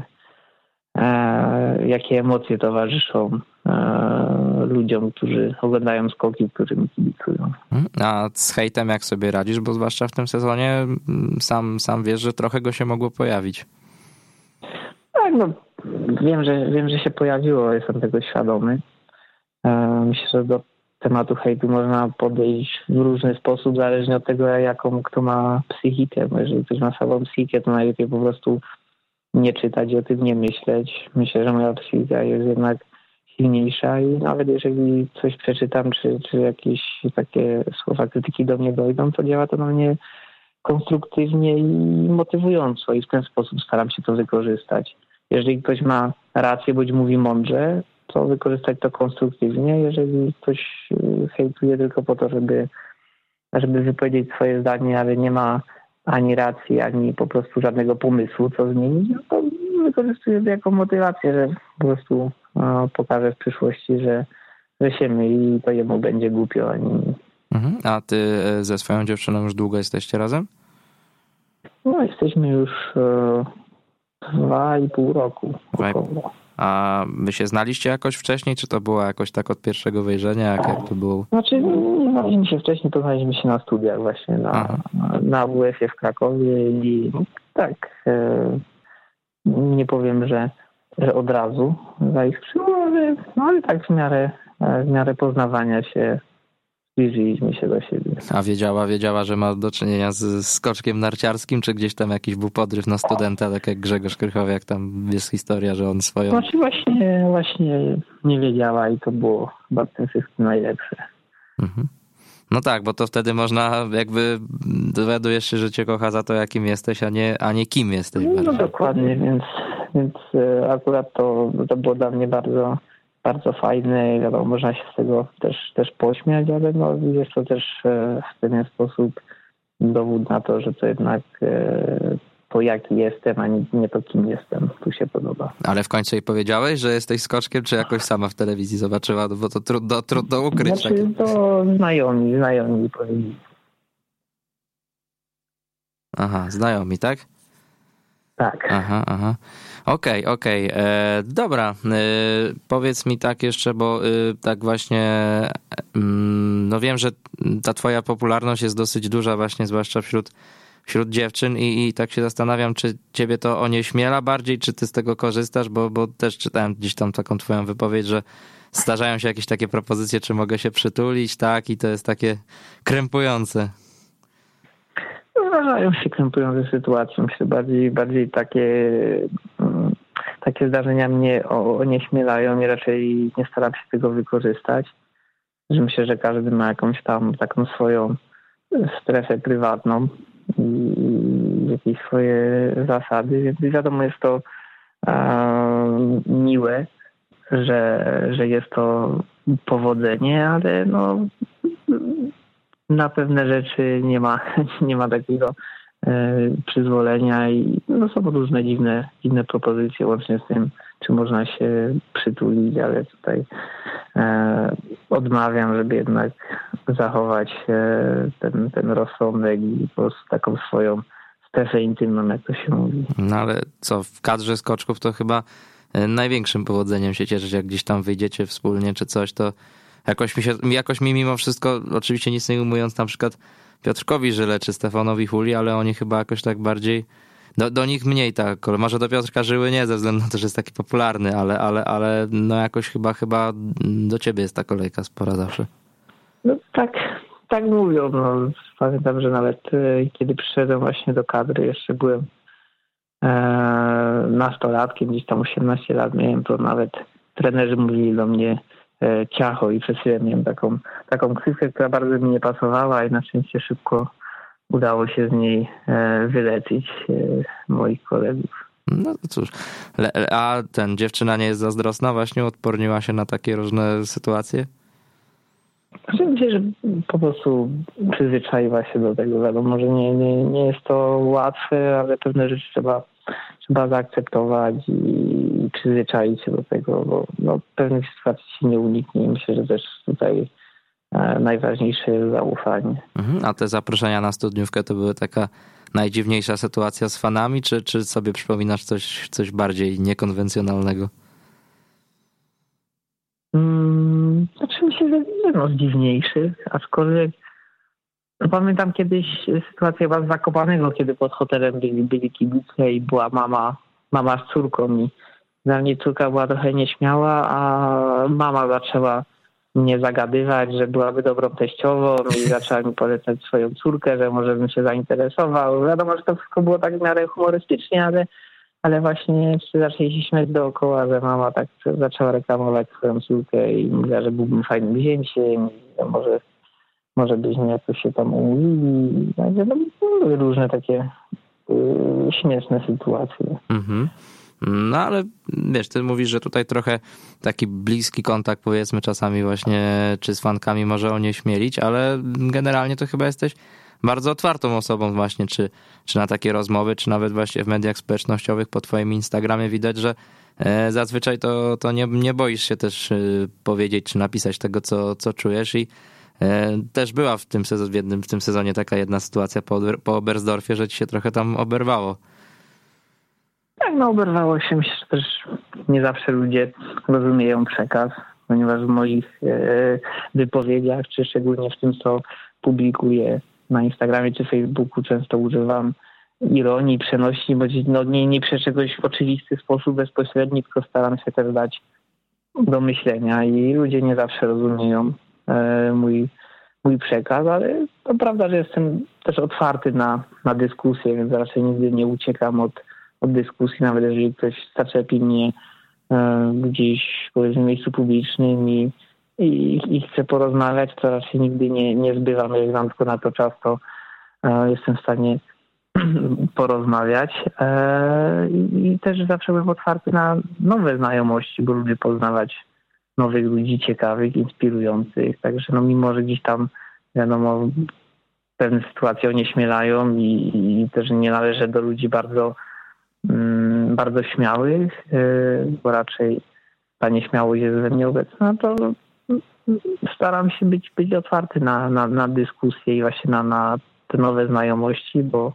jakie emocje towarzyszą ludziom, którzy oglądają skoki, którym kibicują. A z hejtem jak sobie radzisz? Bo zwłaszcza w tym sezonie sam wiesz, że trochę go się mogło pojawić. Tak, no wiem, że się pojawiło, jestem tego świadomy. Myślę, że do tematu hejtu można podejść w różny sposób, zależnie od tego, jaką kto ma psychikę. Bo jeżeli ktoś ma słabą psychikę, to najlepiej po prostu nie czytać i o tym nie myśleć. Myślę, że moja psychika jest jednak silniejsza i nawet jeżeli coś przeczytam, czy jakieś takie słowa krytyki do mnie dojdą, to działa to na mnie konstruktywnie i motywująco i w ten sposób staram się to wykorzystać. Jeżeli ktoś ma rację, bądź mówi mądrze, to wykorzystać to konstruktywnie. Jeżeli ktoś hejtuje tylko po to, żeby wypowiedzieć swoje zdanie, ale nie ma ani racji, ani po prostu żadnego pomysłu, co zmienić, no to wykorzystuję to jako motywację, że po prostu pokażę w przyszłości, że się myli i to jemu będzie głupio, ani... A ty ze swoją dziewczyną już długo jesteście razem? No, jesteśmy już 2,5 roku. A wy się znaliście jakoś wcześniej, czy to było jakoś tak od pierwszego wejrzenia? Jak to było? Znaczy, nie znaliśmy się wcześniej, poznaliśmy się na studiach właśnie na WF-ie w Krakowie i tak, nie powiem, że od razu zaiskrzyło, ale tak w miarę poznawania się zbliżyliśmy się do siebie. A wiedziała, że ma do czynienia z skoczkiem narciarskim, czy gdzieś tam jakiś był podryw na studenta, tak jak Grzegorz Krychowiak, tam jest historia, że on swoją... Znaczy właśnie nie wiedziała i to było chyba w tym wszystkim najlepsze. Mhm. No tak, bo to wtedy można jakby dowiadujesz się, że cię kocha za to, jakim jesteś, a nie kim jesteś. No dokładnie, więc akurat to było dla mnie bardzo, bardzo fajne i wiadomo, można się z tego też pośmiać, ale no jest to też w pewien sposób dowód na to, że to jednak to jaki jestem, a nie to kim jestem, tu się podoba. Ale w końcu jej powiedziałeś, że jesteś skoczkiem, czy jakoś sama w telewizji zobaczyła, bo to trudno ukryć. Znaczy to znajomi powiedzieli. Aha, znajomi, tak? Tak. Aha. Okej. Dobra, powiedz mi tak jeszcze, bo tak właśnie, no wiem, że ta twoja popularność jest dosyć duża właśnie, zwłaszcza wśród dziewczyn i tak się zastanawiam, czy ciebie to onieśmiela bardziej, czy ty z tego korzystasz, bo też czytałem gdzieś tam taką twoją wypowiedź, że zdarzają się jakieś takie propozycje, czy mogę się przytulić, tak? I to jest takie krępujące. zdarzają się krępujące sytuacje. Myślę, bardziej takie zdarzenia mnie onieśmielają i raczej nie staram się tego wykorzystać. Że myślę, że każdy ma jakąś tam taką swoją strefę prywatną i jakieś swoje zasady, więc wiadomo, jest to miłe, że jest to powodzenie, ale no na pewne rzeczy nie ma takiego przyzwolenia i no, są różne dziwne propozycje łącznie z tym, czy można się przytulić, ale tutaj odmawiam, żeby jednak zachować ten rozsądek i po prostu taką swoją strefę intymną, jak to się mówi. No ale co, w kadrze skoczków to chyba największym powodzeniem się cieszyć, jak gdzieś tam wyjdziecie wspólnie czy coś, to jakoś mi mimo wszystko, oczywiście nic nie ujmując na przykład Piotrkowi Żyle czy Stefanowi Huli, ale oni chyba jakoś tak bardziej, do nich mniej tak, może do Piotrka Żyły nie, ze względu na to, że jest taki popularny, ale no jakoś chyba do ciebie jest ta kolejka spora zawsze. No tak mówią. No, pamiętam, że nawet kiedy przyszedłem właśnie do kadry, jeszcze byłem nastolatkiem, gdzieś tam 18 lat miałem, to nawet trenerzy mówili do mnie Ciacho i przez chwilę miałem taką ksywkę, która bardzo mi nie pasowała i na szczęście szybko udało się z niej wyleczyć moich kolegów. No cóż, a dziewczyna nie jest zazdrosna właśnie, odporniła się na takie różne sytuacje? Myślę, że po prostu przyzwyczaiła się do tego. Wiadomo, że nie jest to łatwe, ale pewne rzeczy trzeba zaakceptować i przyzwyczaić się do tego, bo no, pewnych sytuacji się nie uniknie i myślę, że też tutaj najważniejsze jest zaufanie. A te zaproszenia na studniówkę to były taka najdziwniejsza sytuacja z fanami, czy sobie przypominasz coś bardziej niekonwencjonalnego? Znaczy myślę, że jedno z dziwniejszych, aczkolwiek no, pamiętam kiedyś sytuację chyba z Zakopanego, kiedy pod hotelem byli kibice i była mama z córką i dla mnie córka była trochę nieśmiała, a mama zaczęła mnie zagadywać, że byłaby dobrą teściową i zaczęła mi polecać swoją córkę, że może bym się zainteresował. Wiadomo, że to wszystko było tak w miarę humorystycznie, ale właśnie zaczęli się śmiać dookoła, że mama tak zaczęła reklamować swoją córkę i mówiła, że byłbym fajnym zięciem, może byśmy jakoś się tam umówili. No, były różne takie śmieszne sytuacje. Mhm. No ale wiesz, ty mówisz, że tutaj trochę taki bliski kontakt powiedzmy czasami właśnie czy z fankami może onieśmielić, ale generalnie to chyba jesteś bardzo otwartą osobą właśnie, czy na takie rozmowy, czy nawet właśnie w mediach społecznościowych po twoim Instagramie widać, że zazwyczaj to nie boisz się też powiedzieć, czy napisać tego, co czujesz i też była w tym sezonie taka jedna sytuacja po Oberstdorfie, że ci się trochę tam oberwało. Tak, no oberwało się. Myślę, że też nie zawsze ludzie rozumieją przekaz, ponieważ w moich wypowiedziach, czy szczególnie w tym, co publikuję na Instagramie czy Facebooku, często używam ironii, przenośni, bo nie piszę czegoś w oczywisty sposób bezpośredni, tylko staram się też dać do myślenia i ludzie nie zawsze rozumieją mój przekaz, ale to prawda, że jestem też otwarty na dyskusję, więc raczej nigdy nie uciekam od dyskusji, nawet jeżeli ktoś zaczepi mnie gdzieś powiedzmy w miejscu publicznym i chce porozmawiać, to raczej nigdy nie zbywam. Jeżeli mam tylko na to czas, to jestem w stanie porozmawiać i też zawsze byłem otwarty na nowe znajomości, bo lubię poznawać nowych ludzi, ciekawych, inspirujących. Także no mimo, że gdzieś tam wiadomo pewne sytuacje onieśmielają i też nie należę do ludzi bardzo śmiałych, bo raczej ta nieśmiałość jest we mnie obecna, to staram się być otwarty na dyskusję i właśnie na te nowe znajomości, bo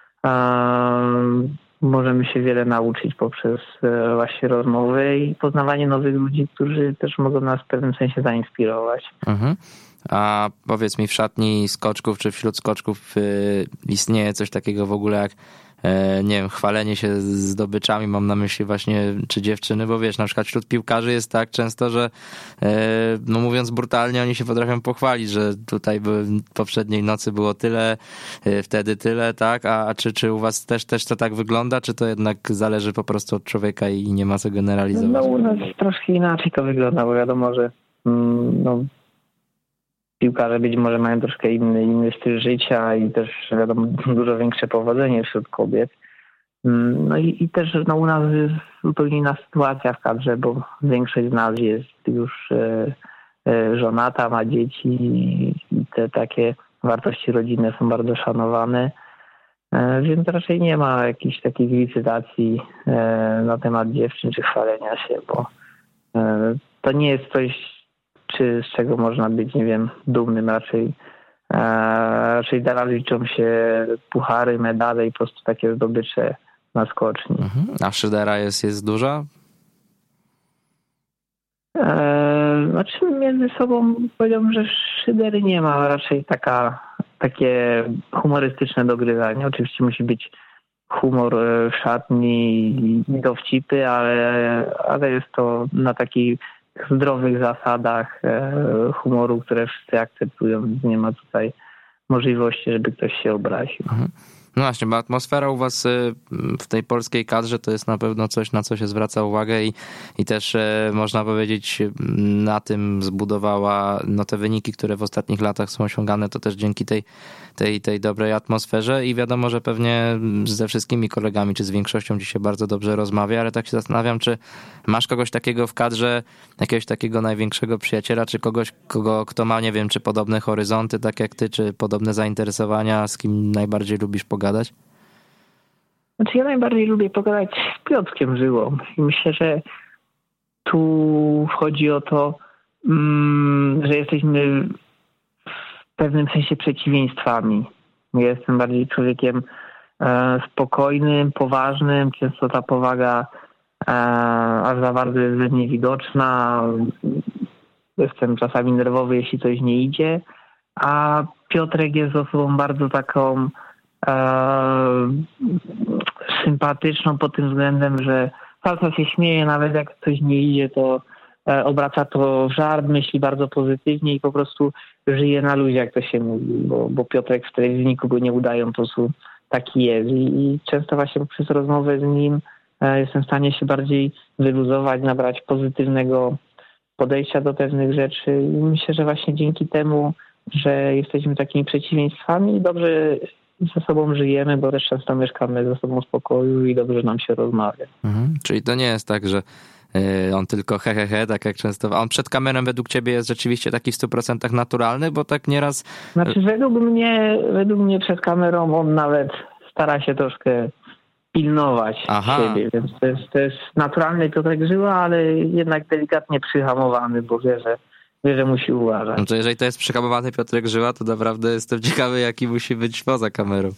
możemy się wiele nauczyć poprzez właśnie rozmowy i poznawanie nowych ludzi, którzy też mogą nas w pewnym sensie zainspirować. Mhm. A powiedz mi, w szatni skoczków czy wśród skoczków istnieje coś takiego w ogóle jak nie wiem, chwalenie się zdobyczami, mam na myśli właśnie czy dziewczyny, bo wiesz, na przykład wśród piłkarzy jest tak często, że no mówiąc brutalnie, oni się potrafią pochwalić, że tutaj poprzedniej nocy było tyle, wtedy tyle, tak? A czy u was też to tak wygląda, czy to jednak zależy po prostu od człowieka i nie ma co generalizować? No u nas troszkę inaczej to wygląda, bo wiadomo, że no, piłkarze być może mają troszkę inny styl życia i też wiadomo dużo większe powodzenie wśród kobiet. No i też no, u nas jest zupełnie inna sytuacja w kadrze, bo większość z nas jest już żonata, ma dzieci i te takie wartości rodzinne są bardzo szanowane. Więc raczej nie ma jakichś takich licytacji na temat dziewczyn czy chwalenia się, bo to nie jest coś, z czego można być, nie wiem, dumnym. Raczej teraz liczą się puchary, medale i po prostu takie zdobycze na skoczni. A szydera jest duża? Znaczy między sobą powiedziałbym, że szydery nie ma, raczej takie humorystyczne dogrywanie. Oczywiście musi być humor w szatni i dowcipy, ale jest to na takich zdrowych zasadach humoru, które wszyscy akceptują, więc nie ma tutaj możliwości, żeby ktoś się obraził. No właśnie, bo atmosfera u was w tej polskiej kadrze to jest na pewno coś, na co się zwraca uwagę i też można powiedzieć na tym zbudowała no, te wyniki, które w ostatnich latach są osiągane, to też dzięki tej dobrej atmosferze i wiadomo, że pewnie ze wszystkimi kolegami, czy z większością ci się bardzo dobrze rozmawia, ale tak się zastanawiam, czy masz kogoś takiego w kadrze, jakiegoś takiego największego przyjaciela, czy kogoś, kto ma, nie wiem, czy podobne horyzonty, tak jak ty, czy podobne zainteresowania, z kim najbardziej lubisz pogadać? Znaczy ja najbardziej lubię pogadać z Piotrkiem Żyłą i myślę, że tu chodzi o to, że jesteśmy w pewnym sensie przeciwieństwami. Ja jestem bardziej człowiekiem spokojnym, poważnym, często ta powaga aż za bardzo jest we mnie widoczna. Jestem czasami nerwowy, jeśli coś nie idzie, a Piotrek jest osobą bardzo taką sympatyczną pod tym względem, że cały czas się śmieje, nawet jak coś nie idzie, to obraca to w żart, myśli bardzo pozytywnie i po prostu żyje na luzie, jak to się mówi, bo Piotrek w telewizyjniku go nie udają, po prostu taki jest i często właśnie przez rozmowę z nim jestem w stanie się bardziej wyluzować, nabrać pozytywnego podejścia do pewnych rzeczy i myślę, że właśnie dzięki temu, że jesteśmy takimi przeciwieństwami, dobrze ze sobą żyjemy, bo też często mieszkamy ze sobą w pokoju i dobrze nam się rozmawia. Czyli to nie jest tak, że on tylko tak jak często... A on przed kamerą według ciebie jest rzeczywiście taki w 100% naturalny, bo tak nieraz... Znaczy według mnie przed kamerą on nawet stara się troszkę pilnować siebie, więc to jest naturalny Piotrek Żyła, ale jednak delikatnie przyhamowany, bo wie, że musi uważać. No to jeżeli to jest przyhamowany Piotrek Żyła, to naprawdę jestem ciekawy, jaki musi być poza kamerą.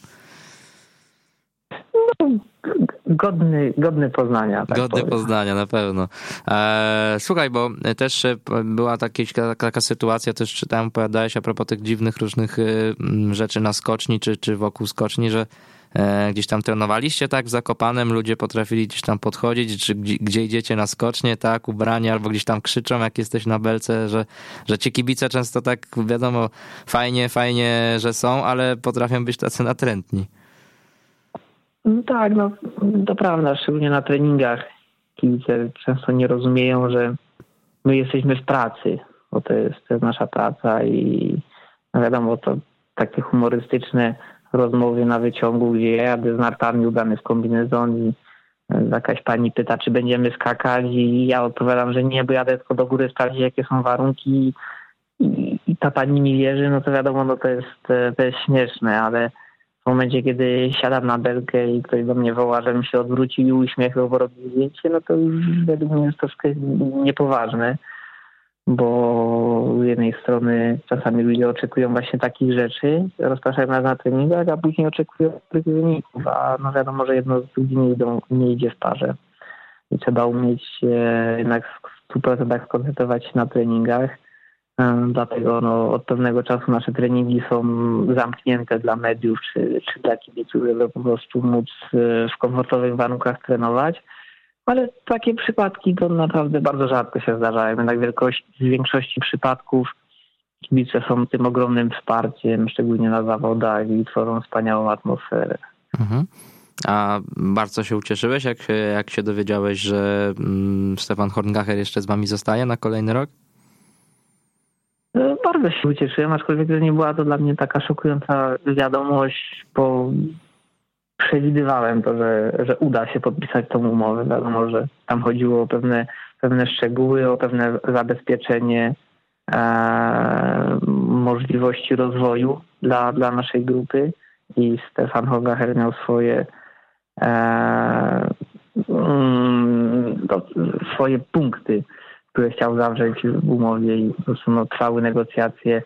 No, godny poznania. Tak godny powiem. Poznania, na pewno. Słuchaj, bo też była taka sytuacja, też czytałem, opowiadałeś a propos tych dziwnych różnych rzeczy na skoczni, czy wokół skoczni, że gdzieś tam trenowaliście tak w Zakopanem, ludzie potrafili gdzieś tam podchodzić, czy gdzie idziecie na skocznie, tak, ubrani, albo gdzieś tam krzyczą, jak jesteś na belce, że ci kibice często tak, wiadomo, fajnie, że są, ale potrafią być tacy natrętni. No tak, no to prawda, szczególnie na treningach kibice często nie rozumieją, że my jesteśmy w pracy, bo to jest nasza praca i no wiadomo, to takie humorystyczne rozmowy na wyciągu, gdzie ja jadę z nartami ubrany w kombinezon i jakaś pani pyta, czy będziemy skakać i ja odpowiadam, że nie, bo jadę tylko do góry sprawdzić, jakie są warunki i ta pani mi wierzy, no to wiadomo, no to jest śmieszne, ale w momencie, kiedy siadam na belkę i ktoś do mnie woła, żebym się odwrócił i uśmiechnął, bo robi zdjęcie, no to już według mnie jest troszkę niepoważne, bo z jednej strony czasami ludzie oczekują właśnie takich rzeczy, rozpraszają nas na treningach, a później oczekują tych wyników, a no wiadomo, że jedno z drugim nie idzie w parze. I trzeba umieć jednak w 100% skoncentrować się na treningach, Dlatego od pewnego czasu nasze treningi są zamknięte dla mediów czy dla kibiców, żeby po prostu móc w komfortowych warunkach trenować. Ale takie przypadki to naprawdę bardzo rzadko się zdarzają. Jednak w większości przypadków kibice są tym ogromnym wsparciem, szczególnie na zawodach, i tworzą wspaniałą atmosferę. Mhm. A bardzo się ucieszyłeś, jak się dowiedziałeś, że Stefan Horngacher jeszcze z wami zostaje na kolejny rok? Bardzo się ucieszyłem, aczkolwiek nie była to dla mnie taka szokująca wiadomość, bo przewidywałem to, że uda się podpisać tą umowę. Wiadomo, że tam chodziło o pewne szczegóły, o pewne zabezpieczenie możliwości rozwoju dla naszej grupy, i Stefan Horngacher miał swoje punkty, które chciał zawrzeć w umowie, i po prostu trwały negocjacje,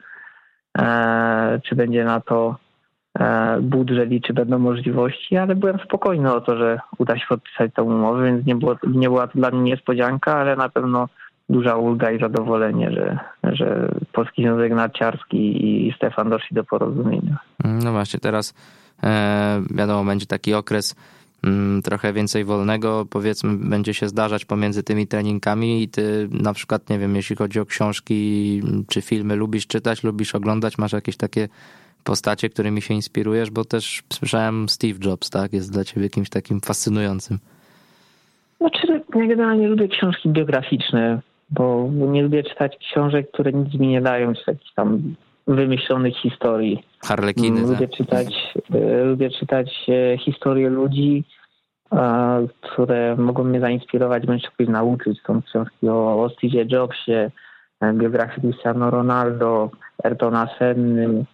czy będzie na to budżet i czy będą możliwości, ale byłem spokojny o to, że uda się podpisać tą umowę, więc nie była to dla mnie niespodzianka, ale na pewno duża ulga i zadowolenie, że Polski Związek Narciarski i Stefan doszli do porozumienia. No właśnie, teraz wiadomo, będzie taki okres trochę więcej wolnego, powiedzmy, będzie się zdarzać pomiędzy tymi treningami, i ty na przykład, nie wiem, jeśli chodzi o książki czy filmy, lubisz czytać, lubisz oglądać, masz jakieś takie postacie, którymi się inspirujesz, bo też słyszałem Steve Jobs, tak? Jest dla ciebie kimś takim fascynującym. Znaczy, ja generalnie lubię książki biograficzne, bo nie lubię czytać książek, które nic mi nie dają, czy jakichś tam wymyślonych historii. Harlekiny, Lubię czytać historie ludzi, które mogą mnie zainspirować, bądź czegoś nauczyć. Są książki o Steve Jobsie, biografii Cristiano Ronaldo, Ayrtona Senny,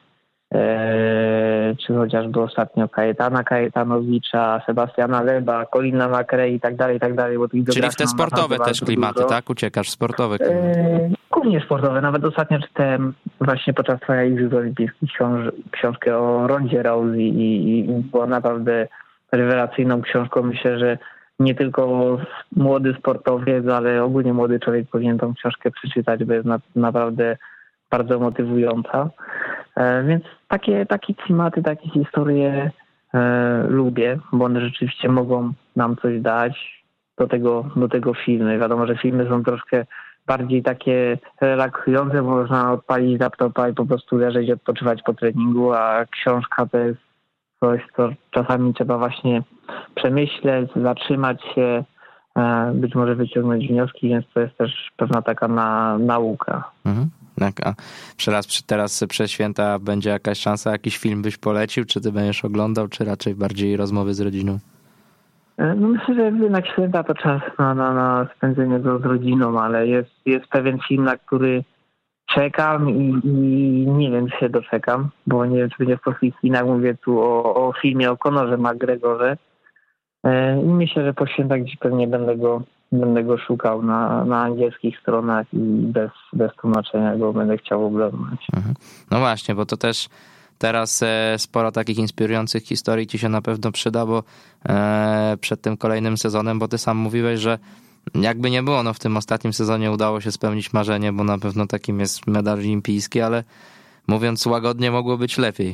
czy chociażby ostatnio Kajetana Kajetanowicza, Sebastiana Leba, Colina McRae i tak dalej. Czyli w te sportowe też klimaty, tak? Uciekasz w sportowe klimaty. Głównie sportowe. Nawet ostatnio czytałem właśnie podczas trwania Igrzysk Olimpijskich książkę o Rondzie Rousey i była naprawdę rewelacyjną książką. Myślę, że nie tylko młody sportowiec, ale ogólnie młody człowiek powinien tą książkę przeczytać, bo jest naprawdę bardzo motywująca. Więc takie klimaty, takie historie lubię, bo one rzeczywiście mogą nam coś dać. Do tego filmy. Wiadomo, że filmy są troszkę bardziej takie relaksujące, bo można odpalić laptopa i po prostu leżeć i odpoczywać po treningu, a książka to jest coś, co czasami trzeba właśnie przemyśleć, zatrzymać się, być może wyciągnąć wnioski, więc to jest też pewna taka nauka. Mhm. A teraz przez święta będzie jakaś szansa, jakiś film byś polecił, czy ty będziesz oglądał, czy raczej bardziej rozmowy z rodziną? No myślę, że jednak święta to czas na spędzenie go z rodziną, ale jest pewien film, na który czekam i nie wiem, czy się doczekam, bo nie wiem, czy będzie w polskich kinach. Mówię tu o filmie o Conorze McGregorze. I myślę, że po świętach gdzieś pewnie będę go szukał na angielskich stronach i bez tłumaczenia go będę chciał oglądać. No właśnie, bo to też teraz sporo takich inspirujących historii ci się na pewno przyda, bo przed tym kolejnym sezonem, bo ty sam mówiłeś, że jakby nie było, w tym ostatnim sezonie udało się spełnić marzenie, bo na pewno takim jest medal olimpijski, ale mówiąc łagodnie, mogło być lepiej.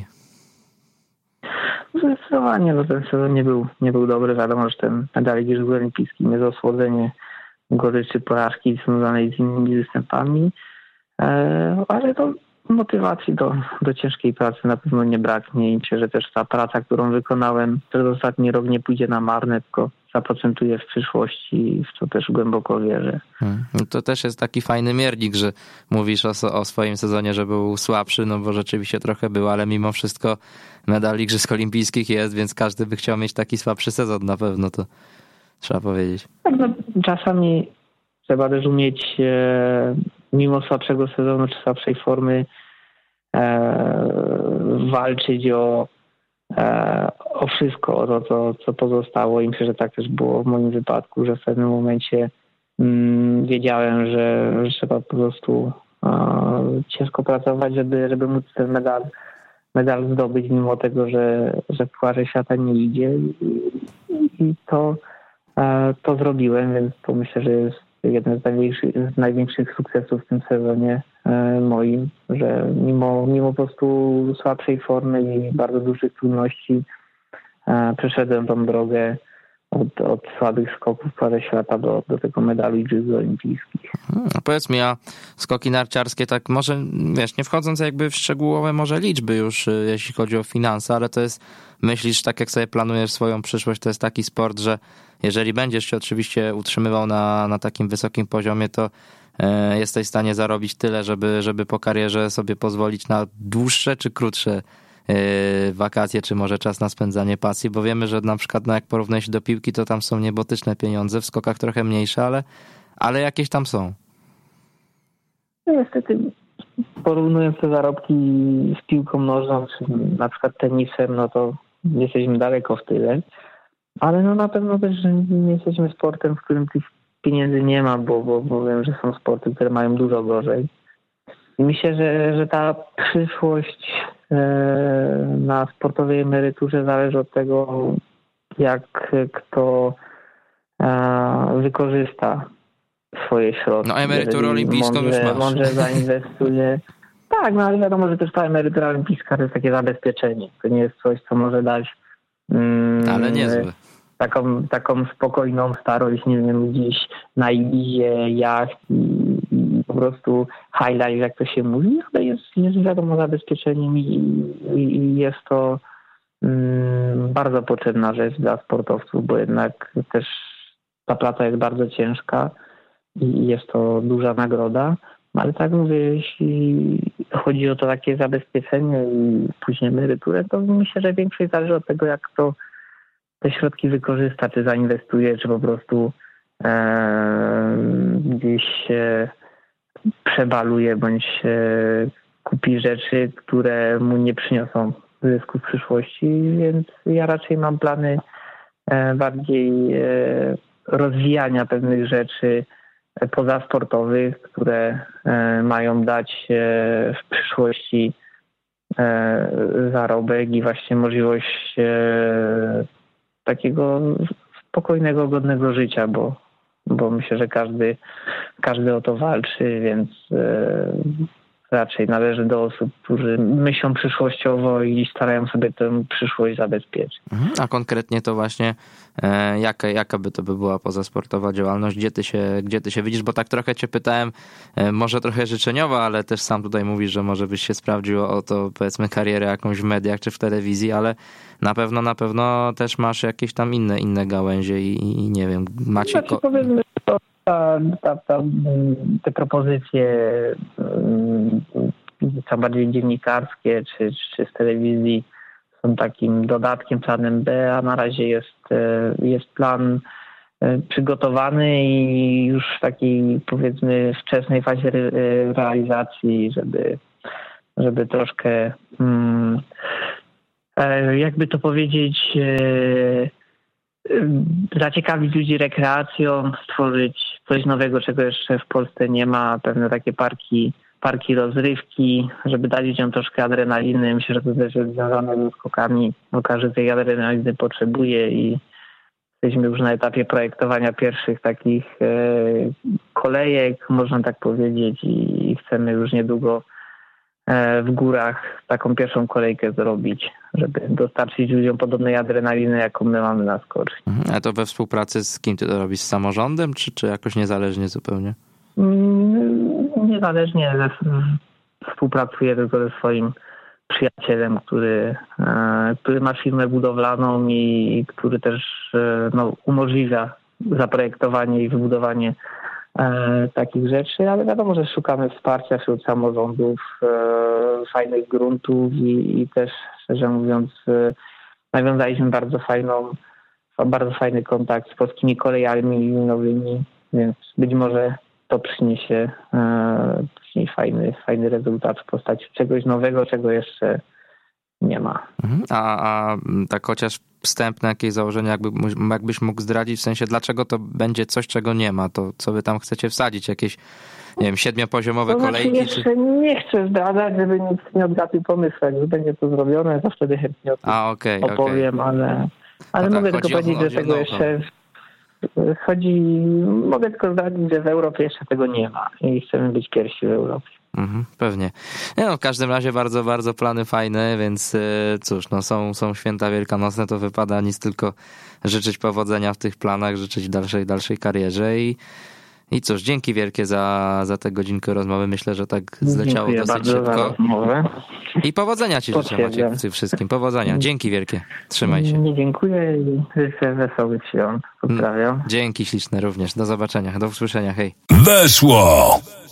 Zdecydowanie, bo ten sezon nie był dobry. Wiadomo, że ten medal Igrzysk Olimpijskich jest osłodzenie goryczy porażki związanej z innymi występami, ale to motywacji do ciężkiej pracy na pewno nie braknie i myślę, że też ta praca, którą wykonałem przez ostatni rok, nie pójdzie na marne, tylko zaprocentuje w przyszłości, w co też głęboko wierzę. To też jest taki fajny miernik, że mówisz o swoim sezonie, że był słabszy, bo rzeczywiście trochę był, ale mimo wszystko medal Igrzysk Olimpijskich jest, więc każdy by chciał mieć taki słabszy sezon na pewno, to trzeba powiedzieć. Tak, czasami trzeba też umieć mimo słabszego sezonu czy słabszej formy walczyć o wszystko, o to, co pozostało, i myślę, że tak też było w moim wypadku, że w pewnym momencie wiedziałem, że trzeba po prostu ciężko pracować, żeby móc ten medal zdobyć, mimo tego, że w Pucharze Świata nie idzie, i to zrobiłem, więc to myślę, że jest jeden z największych sukcesów w tym sezonie, moim, że mimo po prostu słabszej formy i bardzo dużych trudności przeszedłem tą drogę od słabych skoków parę świata do tego medalu Igrzysk Olimpijskich. No powiedz mi, a skoki narciarskie, tak może, wiesz, nie wchodząc jakby w szczegółowe może liczby już, jeśli chodzi o finanse, ale to jest, myślisz, tak jak sobie planujesz swoją przyszłość, to jest taki sport, że jeżeli będziesz się oczywiście utrzymywał na takim wysokim poziomie, to jesteś w stanie zarobić tyle, żeby po karierze sobie pozwolić na dłuższe czy krótsze wakacje, czy może czas na spędzanie pasji, bo wiemy, że na przykład jak porównać się do piłki, to tam są niebotyczne pieniądze, w skokach trochę mniejsze, ale jakieś tam są. No niestety, porównując te zarobki z piłką nożną, czy na przykład tenisem, no to jesteśmy daleko w tyle, ale no na pewno też nie jesteśmy sportem, w którym tych pieniędzy nie ma, bo wiem, że są sporty, które mają dużo gorzej. I myślę, że ta przyszłość na sportowej emeryturze zależy od tego, jak kto wykorzysta swoje środki. No emeryturę olimpijską już masz. Mądrze zainwestuje. Tak, no ale wiadomo, że też ta emerytura olimpijska to jest takie zabezpieczenie. To nie jest coś, co może dać ale niezłe. Taką spokojną starość, nie wiem, gdzieś na Ibizie, jacht i po prostu highlight, jak to się mówi, ale jest wiadomo zabezpieczeniem i jest to bardzo potrzebna rzecz dla sportowców, bo jednak też ta praca jest bardzo ciężka i jest to duża nagroda, ale tak mówię, jeśli chodzi o to takie zabezpieczenie i później emeryturę, to myślę, że większość zależy od tego, jak to te środki wykorzysta, czy zainwestuje, czy po prostu gdzieś się przebaluje, bądź kupi rzeczy, które mu nie przyniosą zysku w przyszłości, więc ja raczej mam plany bardziej rozwijania pewnych rzeczy pozasportowych, które mają dać w przyszłości zarobek i właśnie możliwość takiego spokojnego, godnego życia, bo myślę, że każdy o to walczy, więc raczej należy do osób, którzy myślą przyszłościowo i starają sobie tę przyszłość zabezpieczyć. A konkretnie to właśnie jaka by to była pozasportowa działalność? Gdzie ty się widzisz? Bo tak trochę cię pytałem, może trochę życzeniowo, ale też sam tutaj mówisz, że może byś się sprawdził o to, powiedzmy, karierę jakąś w mediach czy w telewizji, ale na pewno też masz jakieś tam inne gałęzie i nie wiem, macie... Znaczy, powiedzmy, te propozycje co bardziej dziennikarskie czy z telewizji są takim dodatkiem, planem B, a na razie jest plan przygotowany i już w takiej, powiedzmy, wczesnej fazie realizacji, żeby troszkę jakby to powiedzieć, zaciekawić ludzi rekreacją, stworzyć coś nowego, czego jeszcze w Polsce nie ma, pewne takie parki rozrywki, żeby dać ludziom troszkę adrenaliny. Myślę, że to też jest związane ze skokami, bo każdy tej adrenaliny potrzebuje i jesteśmy już na etapie projektowania pierwszych takich kolejek, można tak powiedzieć, i chcemy już niedługo w górach taką pierwszą kolejkę zrobić, żeby dostarczyć ludziom podobnej adrenaliny, jaką my mamy na skoczni. A to we współpracy z kim ty to robisz? Z samorządem, czy jakoś niezależnie zupełnie? Niezależnie, współpracuję tylko ze swoim przyjacielem, który ma firmę budowlaną i który też umożliwia zaprojektowanie i wybudowanie takich rzeczy, ale wiadomo, że szukamy wsparcia wśród samorządów, fajnych gruntów i też, szczerze mówiąc, nawiązaliśmy bardzo fajny kontakt z polskimi kolejami linowymi, więc być może to przyniesie fajny rezultat w postaci czegoś nowego, czego jeszcze nie ma. A tak chociaż wstępne jakieś założenie, jakbyś mógł zdradzić, w sensie dlaczego to będzie coś, czego nie ma, to co wy tam chcecie wsadzić, jakieś, nie wiem, 7-poziomowe kolejki? Jeszcze nie chcę zdradzać, żeby nic nie odgapił pomysł, jak będzie to zrobione, to wtedy chętnie o tym opowiem, ale mogę tylko powiedzieć, że tego jeszcze mogę tylko zdradzić, że w Europie jeszcze tego nie ma i chcemy być pierwsi w Europie. Pewnie. W każdym razie bardzo, bardzo plany fajne, więc cóż, są święta wielkanocne, to wypada nic tylko życzyć powodzenia w tych planach, życzyć dalszej karierze i cóż, dzięki wielkie za tę godzinkę rozmowy. Myślę, że tak zleciało dosyć szybko. I powodzenia ci życzę, Maciek, w tym wszystkim. Powodzenia. Dzięki wielkie. Trzymaj się. Nie, dziękuję i życzę wesołych świąt. Pozdrawiam. Dzięki śliczne również. Do zobaczenia. Do usłyszenia. Hej. Weszło!